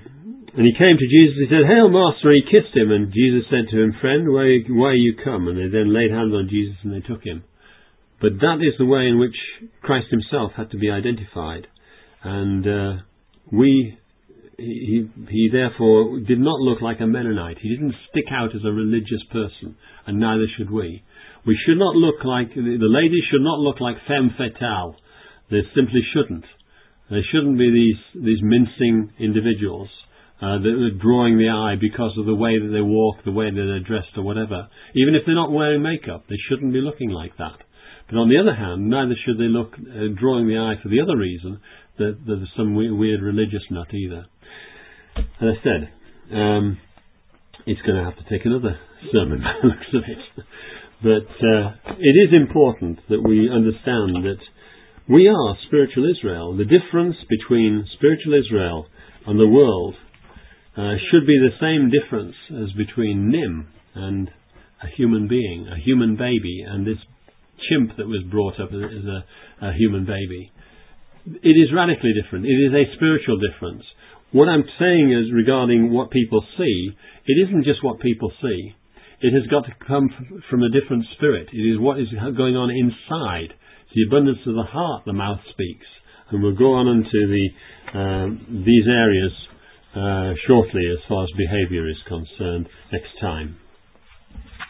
and he came to Jesus, he said, "Hail, Master," and he kissed him, and Jesus said to him, "Friend, why, why are you come?" And they then laid hands on Jesus and they took him. But that is the way in which Christ himself had to be identified. And uh, we, he, he therefore did not look like a Mennonite. He didn't stick out as a religious person, and neither should we. We should not look like, the ladies should not look like femme fatale. They simply shouldn't. They shouldn't be these, these mincing individuals uh, that are drawing the eye because of the way that they walk, the way that they're dressed or whatever. Even if they're not wearing makeup, they shouldn't be looking like that. But on the other hand, neither should they look uh, drawing the eye for the other reason, that, that there's some weird, weird religious nut either. As I said, um, it's going to have to take another sermon by the looks of it. But uh, it is important that we understand that we are spiritual Israel. The difference between spiritual Israel and the world uh, should be the same difference as between Nim and a human being, a human baby, and this chimp that was brought up as a, a human baby. It is radically different. It is a spiritual difference. What I'm saying is regarding what people see, it isn't just what people see. It has got to come f- from a different spirit. It is what is going on inside. It's the abundance of the heart the mouth speaks. And we'll go on into the, um, these areas uh, shortly as far as behaviour is concerned next time.